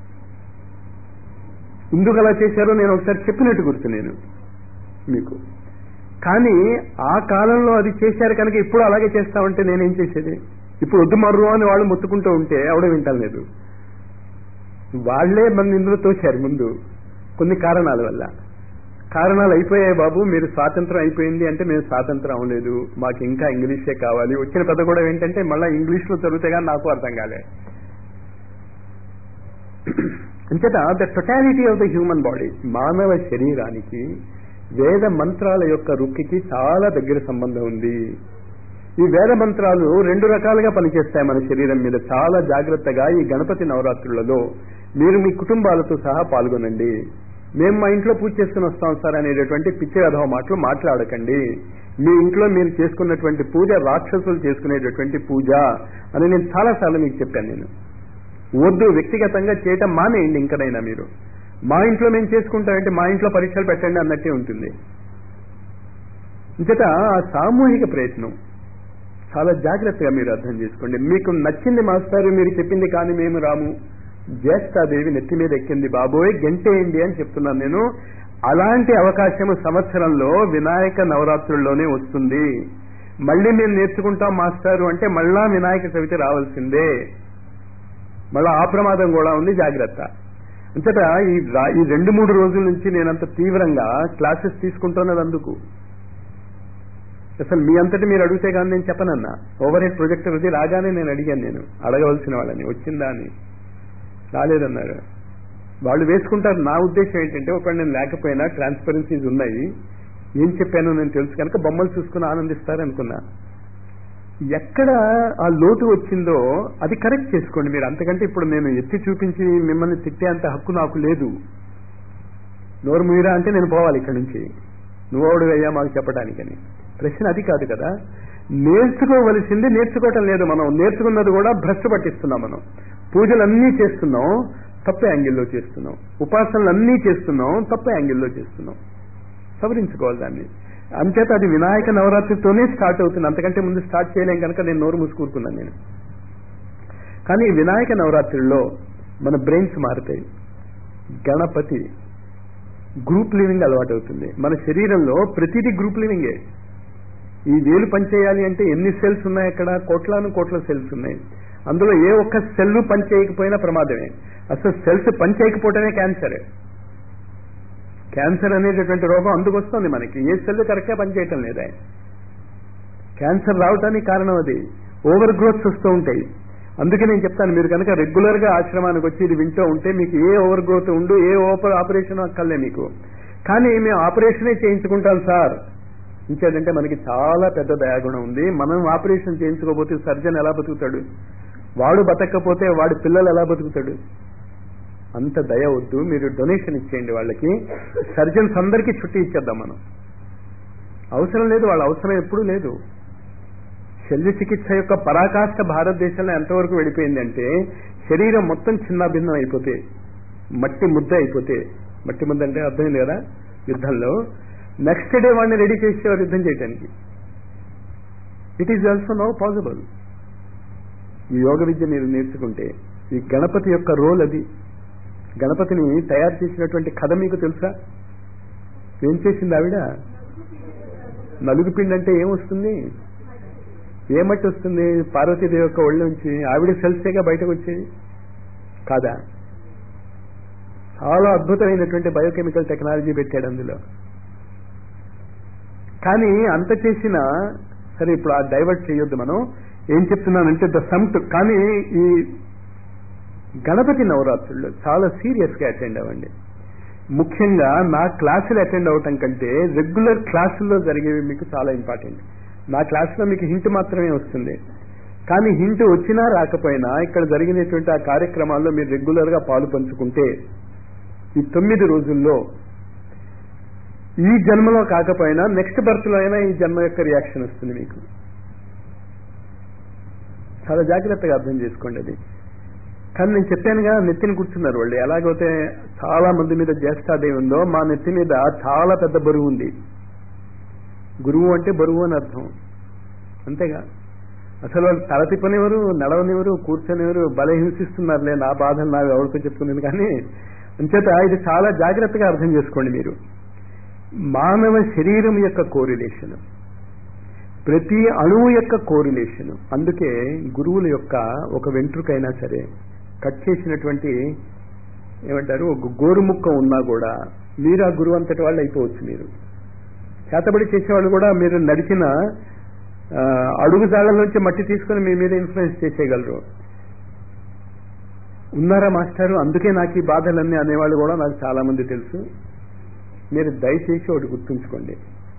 ఎందుకు అలా చేశారో నేను ఒకసారి చెప్పినట్టు గుర్తు నేను మీకు. కానీ ఆ కాలంలో అది చేశారు కనుక ఇప్పుడు అలాగే చేస్తామంటే నేనేం చేసేది? ఇప్పుడు వద్దు మర్రు అని వాళ్ళు మొత్తుకుంటూ ఉంటే ఎవడో వింటలేదు. వాళ్లే మన ఇందులో తోశారు ముందు కొన్ని కారణాల వల్ల. కారణాలు అయిపోయాయి బాబు, మీరు స్వాతంత్రం అయిపోయింది అంటే మేము స్వాతంత్రం అవ్వలేదు, మాకు ఇంకా ఇంగ్లీషే కావాలి. వచ్చిన పెద్ద కూడా ఏంటంటే మళ్ళీ ఇంగ్లీష్లో చదివితే కానీ నాకు అర్థం కాలే. అంచేత the totality of the human body, మానవ శరీరానికి వేద మంత్రాల యొక్క రుక్కికి చాలా దగ్గర సంబంధం ఉంది. ఈ వేద మంత్రాలు రెండు రకాలుగా పనిచేస్తాయి మన శరీరం మీద. చాలా జాగ్రత్తగా ఈ గణపతి నవరాత్రులలో మీరు మీ కుటుంబాలతో సహా పాల్గొనండి. మేము మా ఇంట్లో పూజ చేసుకుని వస్తాం సార్ అనేటటువంటి పిచ్చి అధవ మాటలు మాట్లాడకండి. మీ ఇంట్లో మీరు చేసుకున్నటువంటి పూజ రాక్షసులు చేసుకునేటటువంటి పూజ అని నేను చాలాసార్లు మీకు చెప్పాను. నేను వద్దు, వ్యక్తిగతంగా చేయటం మానేయండి. ఇంకనైనా మీరు మా ఇంట్లో మేము చేసుకుంటామంటే మా ఇంట్లో పరీక్షలు పెట్టండి అన్నట్టే ఉంటుంది. ఇంకట ఆ సామూహిక ప్రయత్నం చాలా జాగ్రత్తగా మీరు అర్థం చేసుకోండి. మీకు నచ్చింది మాస్టారు మీరు చెప్పింది కానీ మేము రాము, జ్యేష్ఠాదేవి నెత్తి మీద ఎక్కింది బాబోయ్ గెంటేయండి అని చెప్తున్నాను నేను. అలాంటి అవకాశం సంవత్సరంలో వినాయక నవరాత్రుల్లోనే వస్తుంది. మళ్ళీ మేము నేర్చుకుంటాం మాస్టారు అంటే మళ్ళా వినాయక చవితి రావాల్సిందే. మళ్ళా ఆ ప్రమాదం కూడా ఉంది, జాగ్రత్త. అంతటా ఈ ఈ రెండు మూడు రోజుల నుంచి నేనంత తీవ్రంగా క్లాసెస్ తీసుకుంటున్నది అందుకు. అసలు మీ అంతటి మీరు అడిగితే కానీ నేను చెప్పనన్నా. ఓవర్ హెడ్ ప్రొజెక్టర్ అది రాగానే నేను అడిగాను, నేను అడగవలసిన వాళ్ళని వచ్చిందా అని. రాలేదన్నారు. వాళ్ళు వేసుకుంటారు. నా ఉద్దేశం ఏంటంటే ఒకవేళ నేను లేకపోయినా ట్రాన్స్పరెన్సీస్ ఉన్నాయి, ఏం చెప్పానో నేను తెలుసు కనుక బొమ్మలు చూసుకుని ఆనందిస్తారు అనుకున్నా. ఎక్కడ ఆ లోటు వచ్చిందో అది కరెక్ట్ చేసుకోండి మీరు. అంతకంటే ఇప్పుడు నేను ఎత్తి చూపించి మిమ్మల్ని తిట్టే అంత హక్కు నాకు లేదు. నోరు మీరా అంటే నేను పోవాలి ఇక్కడి నుంచి, నువ్వోడు అయ్యా మాకు చెప్పడానికని. ప్రశ్న అది కాదు కదా. నేర్చుకోవలసింది నేర్చుకోవటం లేదు. మనం నేర్చుకున్నది కూడా భ్రష్టు పట్టిస్తున్నాం. మనం పూజలన్నీ చేస్తున్నాం, తప్పే యాంగిల్లో చేస్తున్నాం. ఉపాసనలు అన్నీ చేస్తున్నాం, తప్పే యాంగిల్లో చేస్తున్నాం. సవరించుకోవాలి దాన్ని. అంచేత అది వినాయక నవరాత్రితోనే స్టార్ట్ అవుతుంది. అంతకంటే ముందు స్టార్ట్ చేయలేం కనుక నేను నోరు మూసుకూరుకున్నాను నేను. కానీ వినాయక నవరాత్రిలో మన బ్రెయిన్స్ మారుతాయి. గణపతి గ్రూప్ లివింగ్ అలవాటు అవుతుంది. మన శరీరంలో ప్రతిదీ గ్రూప్ లివింగే. ఈ వేలు పనిచేయాలి అంటే ఎన్ని సెల్స్ ఉన్నాయి అక్కడ? కోట్లాను కోట్ల సెల్స్ ఉన్నాయి. అందులో ఏ ఒక్క సెల్ పనిచేయకపోయినా ప్రమాదమే. అసలు సెల్స్ పనిచేయకపోవటమే క్యాన్సర్. క్యాన్సర్ అనేటటువంటి రోగం అందుకు వస్తుంది మనకి. ఏ సెల్ కరెక్ట్గా పనిచేయటం లేదా. క్యాన్సర్ రావటానికి కారణం అది. ఓవర్ గ్రోత్స్ వస్తూ ఉంటాయి. అందుకే నేను చెప్తాను, మీరు కనుక రెగ్యులర్ గా ఆశ్రమానికి వచ్చి ఇది వింటూ ఉంటే మీకు ఏ ఓవర్ గ్రోత్ ఉండు, ఏ ఓవర్ ఆపరేషన్ అక్కర్లే మీకు. కానీ మేము ఆపరేషనే చేయించుకుంటాం సార్. ఇంకేంటంటే మనకి చాలా పెద్ద దయాగుణం ఉంది. మనం ఆపరేషన్ చేయించుకోకపోతే సర్జన్ ఎలా బతుకుతాడు? వాడు బతకపోతే వాడి పిల్లలు ఎలా బతుకుతాడు? అంత దయ వద్దు. మీరు డొనేషన్ ఇచ్చేయండి వాళ్ళకి. సర్జన్స్ అందరికీ చుట్టి ఇచ్చేద్దాం మనం. అవసరం లేదు, వాళ్ళ అవసరం ఎప్పుడూ లేదు. శల్య చికిత్స యొక్క పరాకాష్ఠ భారతదేశంలో ఎంతవరకు వెళ్ళిపోయిందంటే శరీరం మొత్తం చిన్న భిన్నం అయిపోతే, మట్టి ముద్ద అయిపోతే, మట్టి ముద్ద అంటే అర్థమైంది కదా, యుద్ధంలో నెక్స్ట్ డే వాడిని రెడీ చేసేవారు యుద్ధం చేయడానికి. It is also now possible. ఈ యోగ విద్య మీరు నేర్చుకుంటే. ఈ గణపతి యొక్క రోల్ అది. గణపతిని తయారు చేసినటువంటి కథ మీకు తెలుసా? ఏం చేసింది ఆవిడ? నలుగు పిండి అంటే ఏమొస్తుంది? ఏమట్టి వస్తుంది? పార్వతీదేవి యొక్క ఒళ్ళ నుంచి ఆవిడ సెల్సేగా బయటకు వచ్చేది కాదా? చాలా అద్భుతమైనటువంటి బయోకెమికల్ టెక్నాలజీ పెట్టాడు అందులో. కానీ అంత చేసినా సరే, ఇప్పుడు ఆ డైవర్ట్ చేయొద్దు. మనం ఏం చెప్తున్నానంటే ద సమ్ట్. కానీ ఈ గణపతి నవరాత్రుల్లో చాలా సీరియస్గా అటెండ్ అవ్వండి. ముఖ్యంగా నా క్లాసులు అటెండ్ అవ్వటం కంటే రెగ్యులర్ క్లాసుల్లో జరిగేవి మీకు చాలా ఇంపార్టెంట్. నా క్లాసులో మీకు హింట్ మాత్రమే వస్తుంది. కానీ హింట్ వచ్చినా రాకపోయినా ఇక్కడ జరిగినటువంటి ఆ కార్యక్రమాల్లో మీరు రెగ్యులర్గా పాలు పంచుకుంటే ఈ తొమ్మిది రోజుల్లో ఈ జన్మలో కాకపోయినా నెక్స్ట్ బర్త్లో అయినా ఈ జన్మ యొక్క రియాక్షన్ వస్తుంది మీకు. చాలా జాగ్రత్తగా అర్థం చేసుకోండి అది. కానీ నేను చెప్పానుగా, నెత్తిని కూర్చున్నారు వాళ్ళు. ఎలాగైతే చాలా మంది మీద జ్యేష్ఠాదేవి ఉందో, మా నెత్తి మీద చాలా పెద్ద బరువు ఉంది. గురువు అంటే బరువు అని అర్థం, అంతేగా. అసలు వాళ్ళు తల తిప్పనివ్వరు, నడవనివ్వరు, కూర్చొనివ్వరు, బల హింసిస్తున్నారులే. నా బాధలు నాకు ఎవరితో చెప్పుకునేది. కానీ అంచేత ఇది చాలా జాగ్రత్తగా అర్థం చేసుకోండి మీరు. మానవ శరీరం యొక్క కోరిలేషన్, ప్రతి అణువు యొక్క కోరిలేషన్. అందుకే గురువుల యొక్క ఒక వెంట్రుకైనా సరే కట్ చేసినటువంటి ఏమంటారు ఒక గోరుముక్క ఉన్నా కూడా మీరు ఆ గురువు అంతటి వాళ్ళు అయిపోవచ్చు. మీరు చేతబడి చేసేవాళ్ళు కూడా మీరు నడిచిన అడుగు జాగల నుంచి మట్టి తీసుకుని మీ మీద ఇన్ఫ్లుయెన్స్ చేసేయగలరు. ఉన్నారా మాస్టారు? అందుకే నాకు ఈ బాధలన్నీ అనేవాళ్ళు కూడా నాకు చాలా మంది తెలుసు. మీరు దయచేసి ఒకటి గుర్తుంచుకోండి,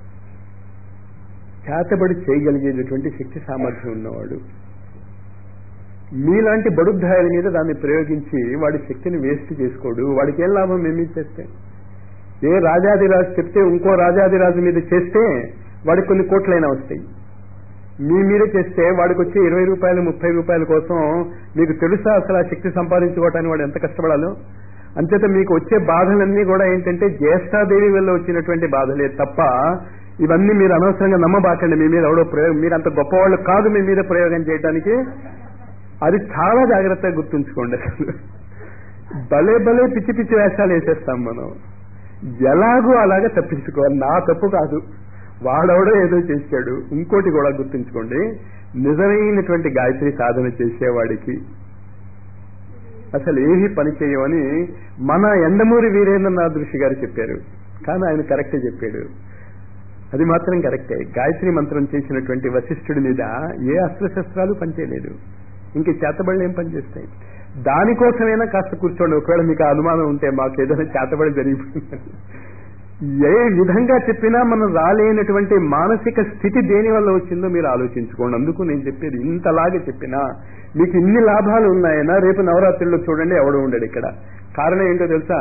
చేతబడి చేయగలిగేటటువంటి శక్తి సామర్థ్యం ఉన్నవాడు మీలాంటి బడుద్ధాయాల మీద దాన్ని ప్రయోగించి వాడి శక్తిని వేస్ట్ చేసుకోడు. వాడికి ఏం లాభం మేము చేస్తే? ఏ రాజాదిరాజు చెప్తే ఇంకో రాజాదిరాజు మీద చేస్తే వాడికి కొన్ని కోట్లైనా వస్తాయి. మీ మీద చేస్తే వాడికి వచ్చే ఇరవై రూపాయలు ముప్పై రూపాయల కోసం మీకు తెలుసా అసలు ఆ శక్తి సంపాదించుకోవటానికి వాడు ఎంత కష్టపడాలో? అంచేత మీకు వచ్చే బాధలన్నీ కూడా ఏంటంటే జ్యేష్ఠాదేవి వల్ల వచ్చినటువంటి బాధలే తప్ప ఇవన్నీ మీరు అనవసరంగా నమ్మబాకండి. మీ మీద ఎవడో ప్రయోగం, మీరు అంత గొప్పవాళ్ళు కాదు మీ మీద ప్రయోగం చేయడానికి. అది చాలా జాగ్రత్తగా గుర్తుంచుకోండి. అసలు భలే భలే పిచ్చి పిచ్చి వేషాలు వేసేస్తాం మనం. ఎలాగో అలాగే తప్పించుకోవాలి. నా తప్పు కాదు, వాడెవడో ఏదో చేశాడు. ఇంకోటి కూడా గుర్తుంచుకోండి, నిజమైనటువంటి గాయత్రి సాధన చేసేవాడికి అసలు ఏమీ పని చేయమని మన ఎండమూరి వీరేంద్రనాథ్ ఋషి గారు చెప్పారు. కానీ ఆయన కరెక్ట్ చెప్పాడు. అది మాత్రం కరెక్టే. గాయత్రి మంత్రం చేసినటువంటి వశిష్ఠుడి మీద ఏ అస్త్రశస్త్రాలు పనిచేయలేదు, ఇంక చేతబడులు ఏం పనిచేస్తాయి? దానికోసమైనా కాస్త కూర్చోండి. ఒకవేళ మీకు అనుమానం ఉంటే మాకు ఏదైనా చేతబడి జరిగిపోయింది, ఏ విధంగా చెప్పినా మనం రాలేనటువంటి మానసిక స్థితి దేని వల్ల వచ్చిందో మీరు ఆలోచించుకోండి. అందుకు నేను చెప్పేది, ఇంతలాగా చెప్పినా మీకు ఇన్ని లాభాలు ఉన్నాయన్నా రేపు నవరాత్రుల్లో చూడండి ఎవడు ఉండడు ఇక్కడ. కారణం ఏంటో తెలుసా?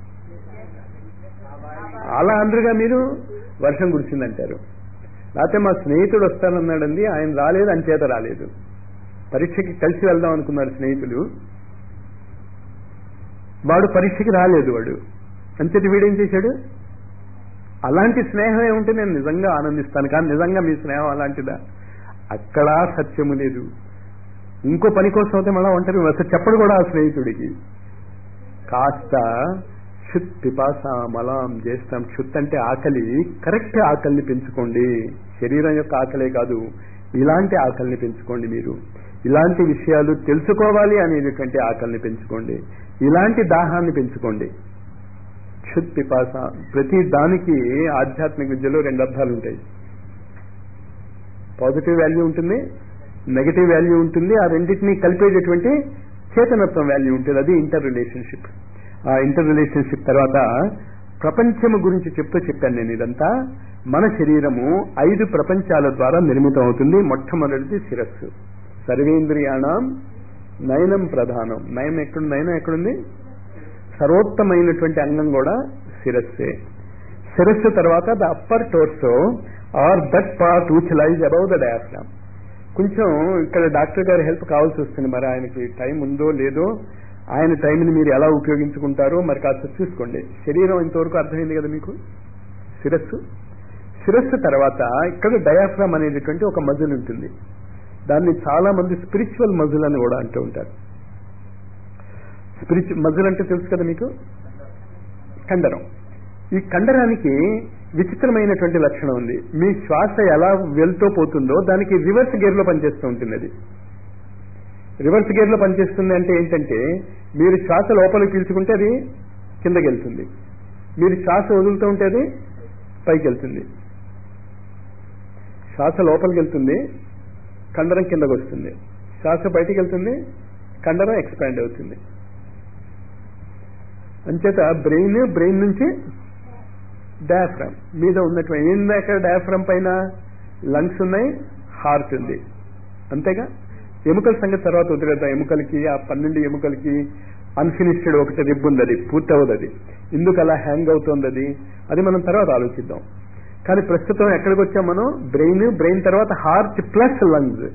అలా అందరుగా మీరు వర్షం కురిసిందంటారు, లేకపోతే మా స్నేహితుడు వస్తానన్నాడండి ఆయన రాలేదు అంచేత రాలేదు. పరీక్షకి కలిసి వెళ్దాం అనుకున్నాడు స్నేహితులు, వాడు పరీక్షకి రాలేదు, వాడు అంచేత వీడేం చేశాడు? అలాంటి స్నేహం ఏముంటే నేను నిజంగా ఆనందిస్తాను, కానీ నిజంగా మీ స్నేహం అలాంటిదా? అక్కడా సత్యము లేదు. ఇంకో పని కోసం అయితే మళ్ళా ఒంటరి అసలు చెప్పడు కూడా ఆ స్నేహితుడికి. కాస్త క్షుత్ పిపాస మలాం చేస్తాం. క్షుత్ అంటే ఆకలి, కరెక్ట్ ఆకలిని పెంచుకోండి. శరీరం యొక్క ఆకలే కాదు, ఇలాంటి ఆకలిని పెంచుకోండి. మీరు ఇలాంటి విషయాలు తెలుసుకోవాలి అనేటువంటి ఆకలిని పెంచుకోండి, ఇలాంటి దాహాన్ని పెంచుకోండి. క్షుత్ పిపాస. ప్రతి దానికి ఆధ్యాత్మిక విద్యలో రెండు అర్థాలు ఉంటాయి. పాజిటివ్ వాల్యూ ఉంటుంది, నెగటివ్ వాల్యూ ఉంటుంది. ఆ రెండింటినీ కలిపేటటువంటి చేతనత్వం వాల్యూ ఉంటుంది. అది ఇంటర్ రిలేషన్షిప్. ఆ ఇంటర్ రిలేషన్షిప్ తర్వాత ప్రపంచము గురించి చెప్తూ చెప్పాను నేను ఇదంతా. మన శరీరము ఐదు ప్రపంచాల ద్వారా నిర్మితం అవుతుంది. మొట్టమొదటిది శిరస్సు. సర్వేంద్రియాణం నయనం ప్రధానం. నయం ఎక్కడుంది? నయనం ఎక్కడుంది? సర్వోత్తమైనటువంటి అంగం కూడా శిరస్సే. శిరస్సు తర్వాత the upper torso or that part which lies above the diaphragm. కొంచెం ఇక్కడ డాక్టర్ గారి హెల్ప్ కావాల్సి వస్తుంది. మరి ఆయనకి టైం ఉందో లేదో, ఆయన టైంని మీరు ఎలా ఉపయోగించుకుంటారో మరి కాస్త చూసుకోండి. శరీరం ఇంతవరకు అర్థమైంది కదా మీకు? శిరస్సు. శిరస్సు తర్వాత ఇక్కడ డయాఫ్రామ్ అనేటటువంటి ఒక మజిల్ ఉంటుంది. దాన్ని చాలా మంది స్పిరిచువల్ మజిల్ అని కూడా అంటూ ఉంటారు. స్పిరిచు మజిల్ అంటే తెలుసు కదా మీకు? కండరం. ఈ కండరానికి విచిత్రమైనటువంటి లక్షణం ఉంది. మీ శ్వాస ఎలా వెళ్తూ పోతుందో దానికి రివర్స్ గేర్ లో పనిచేస్తూ ఉంటుంది. అది రివర్స్ గేర్ లో పనిచేస్తుంది అంటే ఏంటంటే, మీరు శ్వాస లోపలికి పీల్చుకుంటే అది కిందకి వెళ్తుంది, మీరు శ్వాస వదులుతూ ఉంటే అది పైకి వెళ్తుంది. శ్వాస లోపలికి వెళ్తుంది, కండరం కిందకు వస్తుంది. శ్వాస బయటికి వెళ్తుంది, కండరం ఎక్స్పాండ్ అవుతుంది. అంచేత బ్రెయిన్, బ్రెయిన్ నుంచి డయాఫ్రామ్ మీద ఉన్నటువంటి ఏందా? అక్కడ డయాఫ్రామ్ పైన లంగ్స్ ఉన్నాయి, హార్ట్ ఉంది, అంతేగా. ఎముకల సంగతి తర్వాత వదిలేద్దాం. ఎముకలకి, ఆ పన్నెండు ఎముకలకి అన్ఫినిష్డ్ ఒకటి రిబ్ ఉంది, అది పూర్తి అవ్వదు. అది ఎందుకు అలా హ్యాంగ్ అవుతుంది, అది అది మనం తర్వాత ఆలోచిద్దాం. కానీ ప్రస్తుతం ఎక్కడికి వచ్చాం మనం? బ్రెయిన్, బ్రెయిన్ తర్వాత హార్ట్ ప్లస్ లంగ్స్.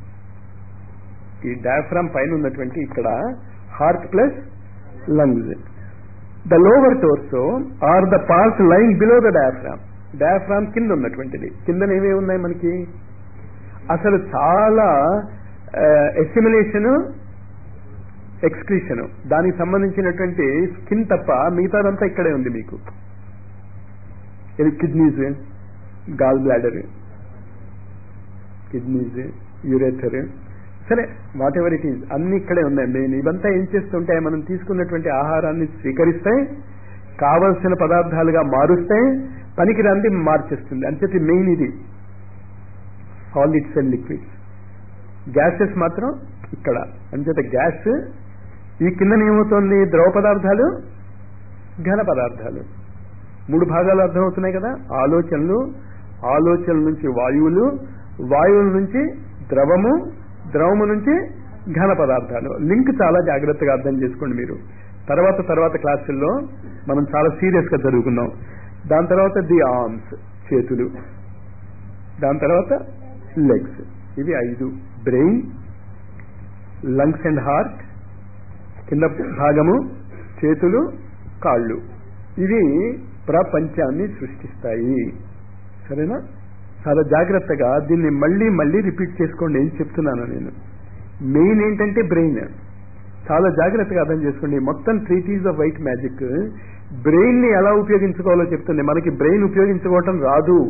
ఈ డయాఫ్రామ్ పైన ఉన్నటువంటి ఇక్కడ heart plus lungs. The lower torso or the part line below the diaphragm. Diaphragm కింద ఉన్నటువంటిది. కింద ఏమేమి ఉన్నాయి మనకి? అసలు చాలా ఎసిమిలేషన్, ఎక్స్క్రీషన్, దానికి సంబంధించినటువంటి స్కిన్ తప్ప మిగతాదంతా ఇక్కడే ఉంది మీకు. ఇది kidneys, gall bladder, kidneys, ureter, సరే వాట్ ఎవర్ ఇట్ ఈజ్, అన్ని ఇక్కడే ఉన్నాయి. మెయిన్ ఇవంతా ఏం చేస్తుంటాయి? మనం తీసుకున్నటువంటి ఆహారాన్ని స్వీకరిస్తాయి, కావలసిన పదార్థాలుగా మారుస్తాయి, పనికిరాంది మార్చేస్తుంది. అంచేది మెయిన్ ఇది సాలిడ్స్ అండ్ లిక్విడ్స్. గ్యాసెస్ మాత్రం ఇక్కడ. అంచేత గ్యాస్ ఈ కింద ఏమవుతోంది? ద్రవ పదార్థాలు, ఘన పదార్థాలు. మూడు భాగాలు అర్థమవుతున్నాయి కదా? ఆలోచనలు, ఆలోచనల నుంచి వాయువులు, వాయువుల నుంచి ద్రవము, ద్రవము నుంచి ఘన పదార్థాలు. లింక్ చాలా జాగ్రత్తగా అర్థం చేసుకోండి మీరు. తర్వాత తర్వాత క్లాసుల్లో మనం చాలా సీరియస్ గా చదువుకున్నాం. దాని తర్వాత ది ఆర్మ్స్, చేతులు, దాని తర్వాత లెగ్స్. ఇవి ఐదు. బ్రెయిన్, లంగ్స్ అండ్ హార్ట్, కింద భాగము చేతులు, కాళ్ళు. ఇవి ప్రపంచాన్ని సృష్టిస్తాయి. సరేనా? చాలా జాగ్రత్తగా దీన్ని మళ్ళీ మళ్ళీ రిపీట్ చేసుకోండి. ఏం చెప్తున్నాను నేను? మెయిన్ ఏంటంటే బ్రెయిన్. చాలా జాగ్రత్తగా అర్థం చేసుకోండి. మొత్తం treatise of white magic brain ని ఎలా ఉపయోగించుకోవాలో చెప్తుంది. మనకి బ్రెయిన్ ఉపయోగించుకోవటం రాదు,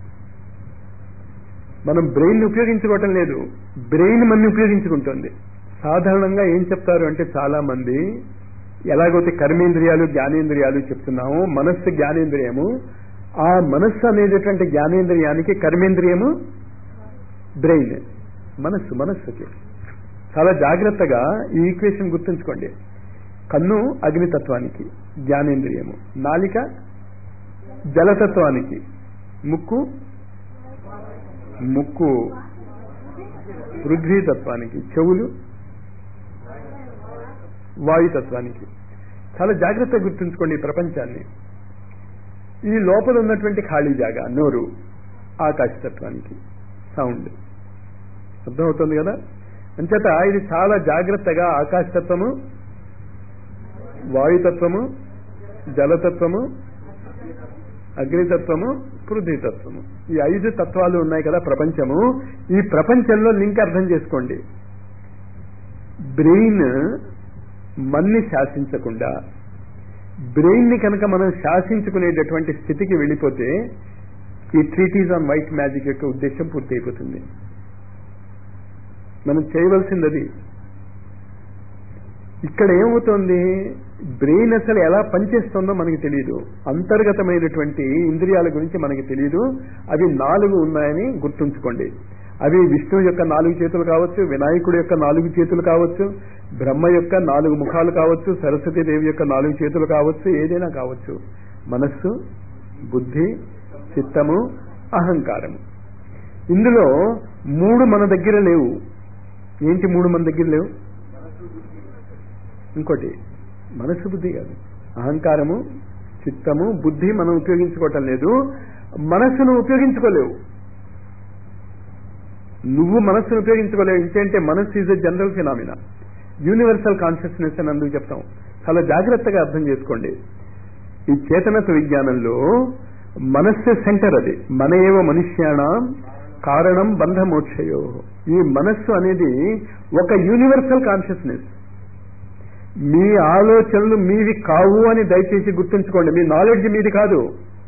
మనం బ్రెయిన్ ఉపయోగించుకోవటం లేదు, బ్రెయిన్ మన ఉపయోగించుకుంటుంది. సాధారణంగా ఏం చెప్తారు అంటే చాలా మంది, ఎలాగైతే కర్మేంద్రియాలు జ్ఞానేంద్రియాలు చెప్తున్నాము, మనస్సు జ్ఞానేంద్రియము, ఆ మనస్సు అనేటటువంటి జ్ఞానేంద్రియానికి కర్మేంద్రియము బ్రెయిన్. మనస్సు మనస్సుకి చాలా జాగ్రత్తగా ఈ ఈక్వేషన్ గుర్తుంచుకోండి. కన్ను అగ్నితత్వానికి జ్ఞానేంద్రియము, నాలిక జలతత్వానికి, ముక్కు ముక్కు పృథ్వీతత్వానికి, చెవులు వాయుతత్వానికి. చాలా జాగ్రత్తగా గుర్తుంచుకోండి ఈ ప్రపంచాన్ని. ఈ లోపల ఉన్నటువంటి ఖాళీ జాగా నోరు ఆకాశతత్వానికి, సౌండ్. అర్థమవుతుంది కదా? అంచేత ఇది చాలా జాగ్రత్తగా ఆకాశతత్వము, వాయుతత్వము, జలతత్వము, అగ్నితత్వము, పృథ్వీతత్వము, ఈ ఐదు తత్వాలు ఉన్నాయి కదా ప్రపంచము. ఈ ప్రపంచంలో లింక్ అర్థం చేసుకోండి. బ్రెయిన్ మన్ని శాసించకుండా బ్రెయిన్ ని కనుక మనం శాసించుకునేటటువంటి స్థితికి వెళ్ళిపోతే ఈ ట్రీటీస్ ఆన్ వైట్ మ్యాజిక్ యొక్క ఉద్దేశం పూర్తి అయిపోతుంది. మనం చేయవలసింది అది. ఇక్కడ ఏమవుతోంది, బ్రెయిన్ అసలు ఎలా పనిచేస్తుందో మనకి తెలియదు. అంతర్గతమైనటువంటి ఇంద్రియాల గురించి మనకి తెలియదు. అవి నాలుగు ఉన్నాయని గుర్తుంచుకోండి. అవి విష్ణువు యొక్క నాలుగు చేతులు కావచ్చు, వినాయకుడి యొక్క నాలుగు చేతులు కావచ్చు, బ్రహ్మ యొక్క నాలుగు ముఖాలు కావచ్చు, సరస్వతీదేవి యొక్క నాలుగు చేతులు కావచ్చు, ఏదైనా కావచ్చు. మనస్సు, బుద్ధి, చిత్తము, అహంకారము. ఇందులో మూడు మన దగ్గర లేవు. ఏంటి మూడు మన దగ్గర లేవు? ఇంకోటి మనస్సు, బుద్ధి కాదు, అహంకారము, చిత్తము, బుద్ధి మనం ఉపయోగించుకోవటం లేదు. మనస్సును ఉపయోగించుకోలేవు. నువ్వు మనస్సును ఉపయోగించుకోలేవు. ఇంకేంటే మనస్సు is a general phenomena, universal consciousness అని అందుకు చెప్తాం. చాలా జాగ్రత్తగా అర్థం చేసుకోండి. ఈ చేతనత్వ విజ్ఞానంలో మనస్సు సెంటర్. అది మన ఏవ మనుష్యాణం కారణం బంధమోక్షయో. ఈ మనస్సు అనేది ఒక యూనివర్సల్ కాన్షియస్నెస్. మీ ఆలోచనలు మీవి కావు అని దయచేసి గుర్తుంచుకోండి. మీ నాలెడ్జ్ మీది కాదు.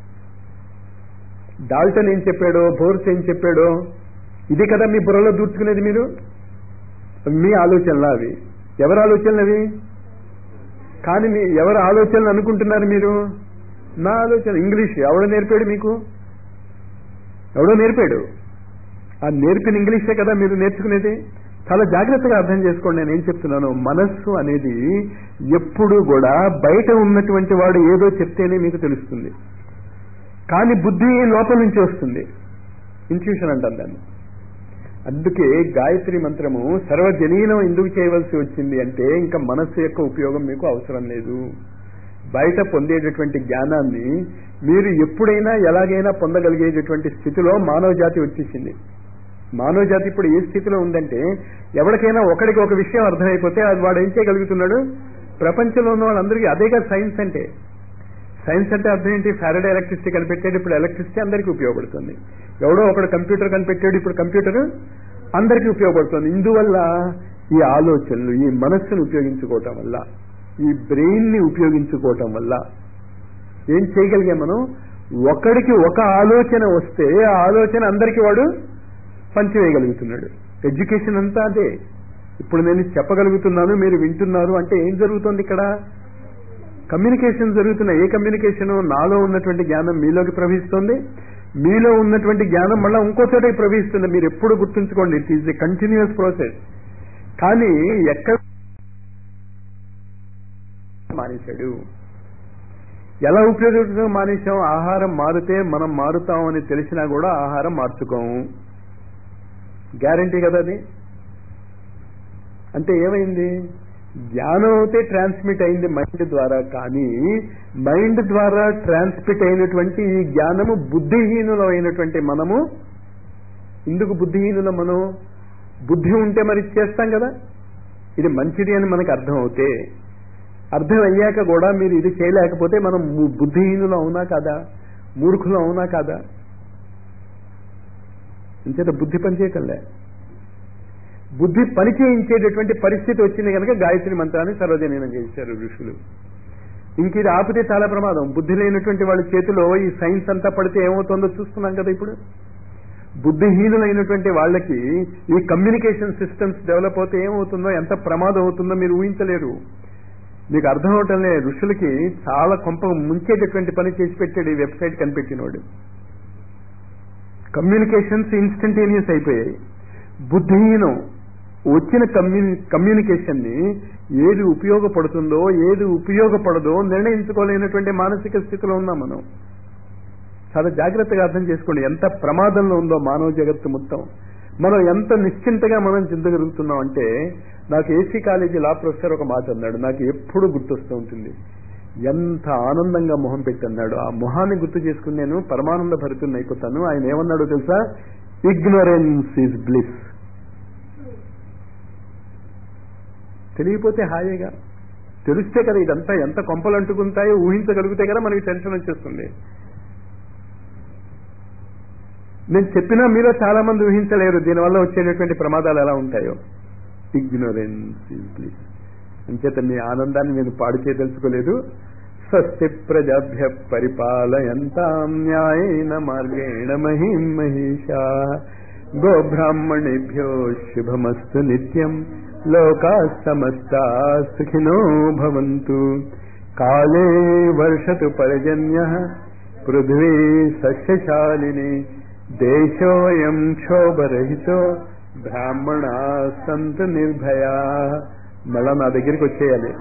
డాల్టన్ ఏం చెప్పాడో, బోర్స్ ఏం చెప్పాడో, ఇది కదా మీ బుర్రలో దూర్చుకునేది. మీరు మీ ఆలోచనలు అవి. ఎవరి ఆలోచనలు అవి? కానీ మీ ఎవరి ఆలోచనలు అనుకుంటున్నారు మీరు? నా ఆలోచన. ఇంగ్లీష్ ఎవడో నేర్పాడు మీకు? ఎవడో నేర్పాడు. ఆ నేర్పిన ఇంగ్లీషే కదా మీరు నేర్చుకునేది. చాలా జాగ్రత్తగా అర్థం చేసుకోండి నేను ఏం చెప్తున్నాను. మనస్సు అనేది ఎప్పుడు కూడా బయట ఉన్నటువంటి వాడు ఏదో చెప్తేనే మీకు తెలుస్తుంది. కానీ బుద్ధి లోపల నుంచి వస్తుంది. ఇంట్యూషన్ అంటాం దాన్ని. అందుకే గాయత్రి మంత్రము సర్వజనీనం ఎందుకు చేయవలసి వచ్చింది అంటే ఇంకా మనస్సు యొక్క ఉపయోగం మీకు అవసరం లేదు. బయట పొందేటటువంటి జ్ఞానాన్ని మీరు ఎప్పుడైనా ఎలాగైనా పొందగలిగేటటువంటి స్థితిలో మానవ జాతి వచ్చేసింది. మానవ జాతి ఇప్పుడు ఏ స్థితిలో ఉందంటే ఎవరికైనా ఒకడికి ఒక విషయం అర్థమైపోతే అది వాడు ఏం చేయగలుగుతున్నాడు? ప్రపంచంలో ఉన్న వాళ్ళందరికీ అదేగా సైన్స్ అంటే. సైన్స్ అంటే అర్థం ఏంటి? ఫారడే ఎలక్ట్రిసిటీ కనిపెట్టాడు, ఇప్పుడు ఎలక్ట్రిసిటీ అందరికీ ఉపయోగపడుతుంది. ఎవడో ఒకడు కంప్యూటర్ కనిపెట్టాడు, ఇప్పుడు కంప్యూటర్ అందరికీ ఉపయోగపడుతుంది. ఇందువల్ల ఈ ఆలోచనలు, ఈ మనస్సును ఉపయోగించుకోవటం వల్ల, ఈ బ్రెయిన్ ని ఉపయోగించుకోవటం వల్ల ఏం చేయగలిగాం మనం? ఒకడికి ఒక ఆలోచన వస్తే ఆ ఆలోచన అందరికీ వాడు పంచివేయగలుగుతున్నాడు. ఎడ్యుకేషన్ అంతా అదే. ఇప్పుడు నేను చెప్పగలుగుతున్నాను, మీరు వింటున్నారు అంటే ఏం జరుగుతుంది ఇక్కడ? కమ్యూనికేషన్ జరుగుతున్నాయి. ఏ కమ్యూనికేషన్? నాలో ఉన్నటువంటి జ్ఞానం మీలోకి ప్రవహిస్తుంది, మీలో ఉన్నటువంటి జ్ఞానం మళ్ళీ ఇంకో చోటకి ప్రవహిస్తుంది. మీరు ఎప్పుడు గుర్తుంచుకోండి, it is a continuous process. కానీ ఎక్కడ మానేశాడు? ఎలా ఉపయోగించడం మానేశాం? ఆహారం మారితే మనం మారుతాం అని తెలిసినా కూడా ఆహారం మార్చుకోము. గ్యారంటీ కదా అది. అంటే ఏమైంది? జ్ఞానం అయితే ట్రాన్స్మిట్ అయింది మైండ్ ద్వారా, కానీ మైండ్ ద్వారా ట్రాన్స్మిట్ అయినటువంటి ఈ జ్ఞానము బుద్ధిహీనులం అయినటువంటి మనము. ఇందుకు బుద్ధిహీనులం మనం? బుద్ధి ఉంటే మరి చేస్తాం కదా. ఇది మంచిది అని మనకు అర్థం అవుతే, అర్థం అయ్యాక కూడా మీరు ఇది చేయలేకపోతే మనం బుద్ధిహీనులు అవునా కాదా? మూర్ఖులు అవునా కాదా? ఇంచేత బుద్ధి పనిచేయటంలే. బుద్ధి పని చేయించేటటువంటి పరిస్థితి వచ్చింది కనుక గాయత్రి మంత్రాన్ని సర్వజనీనం చేశారు ఋషులు. ఇంక ఇది ఆపితే చాలా ప్రమాదం. బుద్ధి లేనటువంటి వాళ్ళ చేతిలో ఈ సైన్స్ అంతా పడితే ఏమవుతుందో చూస్తున్నాం కదా ఇప్పుడు. బుద్ధిహీనులైనటువంటి వాళ్ళకి ఈ కమ్యూనికేషన్ సిస్టమ్స్ డెవలప్ అవుతే ఏమవుతుందో, ఎంత ప్రమాదం అవుతుందో మీరు ఊహించలేరు. మీకు అర్థం అవటంలే, ఋషులకి చాలా కొంప ముంచేటటువంటి పని చేసి పెట్టాడు ఈ వెబ్సైట్ కనిపెట్టినవాడు. కమ్యూనికేషన్స్ ఇన్స్టంటేనియస్ అయిపోయాయి. బుద్ధిహీనం వచ్చిన కమ్యూని కమ్యూనికేషన్ని ఏది ఉపయోగపడుతుందో ఏది ఉపయోగపడదో నిర్ణయించుకోలేనటువంటి మానసిక స్థితిలో ఉన్నాం మనం. చాలా జాగ్రత్తగా అర్థం చేసుకోండి ఎంత ప్రమాదంలో ఉందో మానవ జగత్తు మొత్తం. మనం ఎంత నిశ్చింతగా మనం చింతగలుగుతున్నాం అంటే, నాకు ఏసీ కాలేజీ లా ప్రొఫెసర్ ఒక మాట అన్నాడు, నాకు ఎప్పుడు గుర్తొస్తూ ఉంటుంది. ఎంత ఆనందంగా మొహం పెట్టన్నాడు. ఆ మొహాన్ని గుర్తు చేసుకుని నేను పరమానంద భరితుని అయిపోతాను. ఆయన ఏమన్నాడో తెలుసా? Ignorance is bliss. తెలియపోతే హాయిగా, తెలిస్తే కదా ఇదంతా ఎంత కొంపలు అంటుకుంటాయో ఊహించగలిగితే కదా మనకి టెన్షన్ వచ్చేస్తుంది. నేను చెప్పినా మీలో చాలా మంది ఊహించలేరు దీనివల్ల వచ్చేటటువంటి ప్రమాదాలు ఎలా ఉంటాయో. Ignorance is bliss. అంచేత మీ ఆనందాన్ని నేను పాడు చేయదలుచుకోలేదు. స్వస్తి ప్రజాభ్య పరిపాలయంతాం న్యాయేన మార్గేణ మహిం మహిషా గోబ్రాహ్మణేభ్యో శుభమస్తు నిత్యం లోకా సమస్తా సుఖినో భవంతు. కాలే వర్షతు పర్జన్యః పృథ్వీ సస్యశాలిని దేశోయం క్షోభరహితో బ్రాహ్మణా సంతు నిర్భయా. మళ్ళా నా దగ్గరికి వచ్చేయాలి.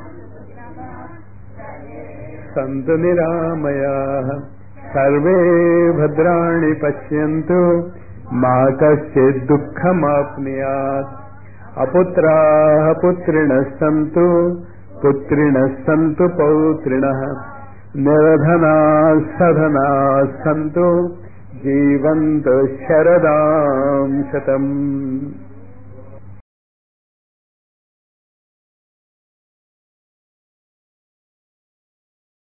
సంతు నిరామయా సర్వే భద్రాణి పశ్యంతు మా కశ్చిద్ దుఃఖమాప్నుయాత్. అపుత్రాః పుత్రిణః సంతు పుత్రిణః సంతు పౌత్రిణః నిర్ధనాః సధనాః సంతు జీవంతు శరదాం శతం.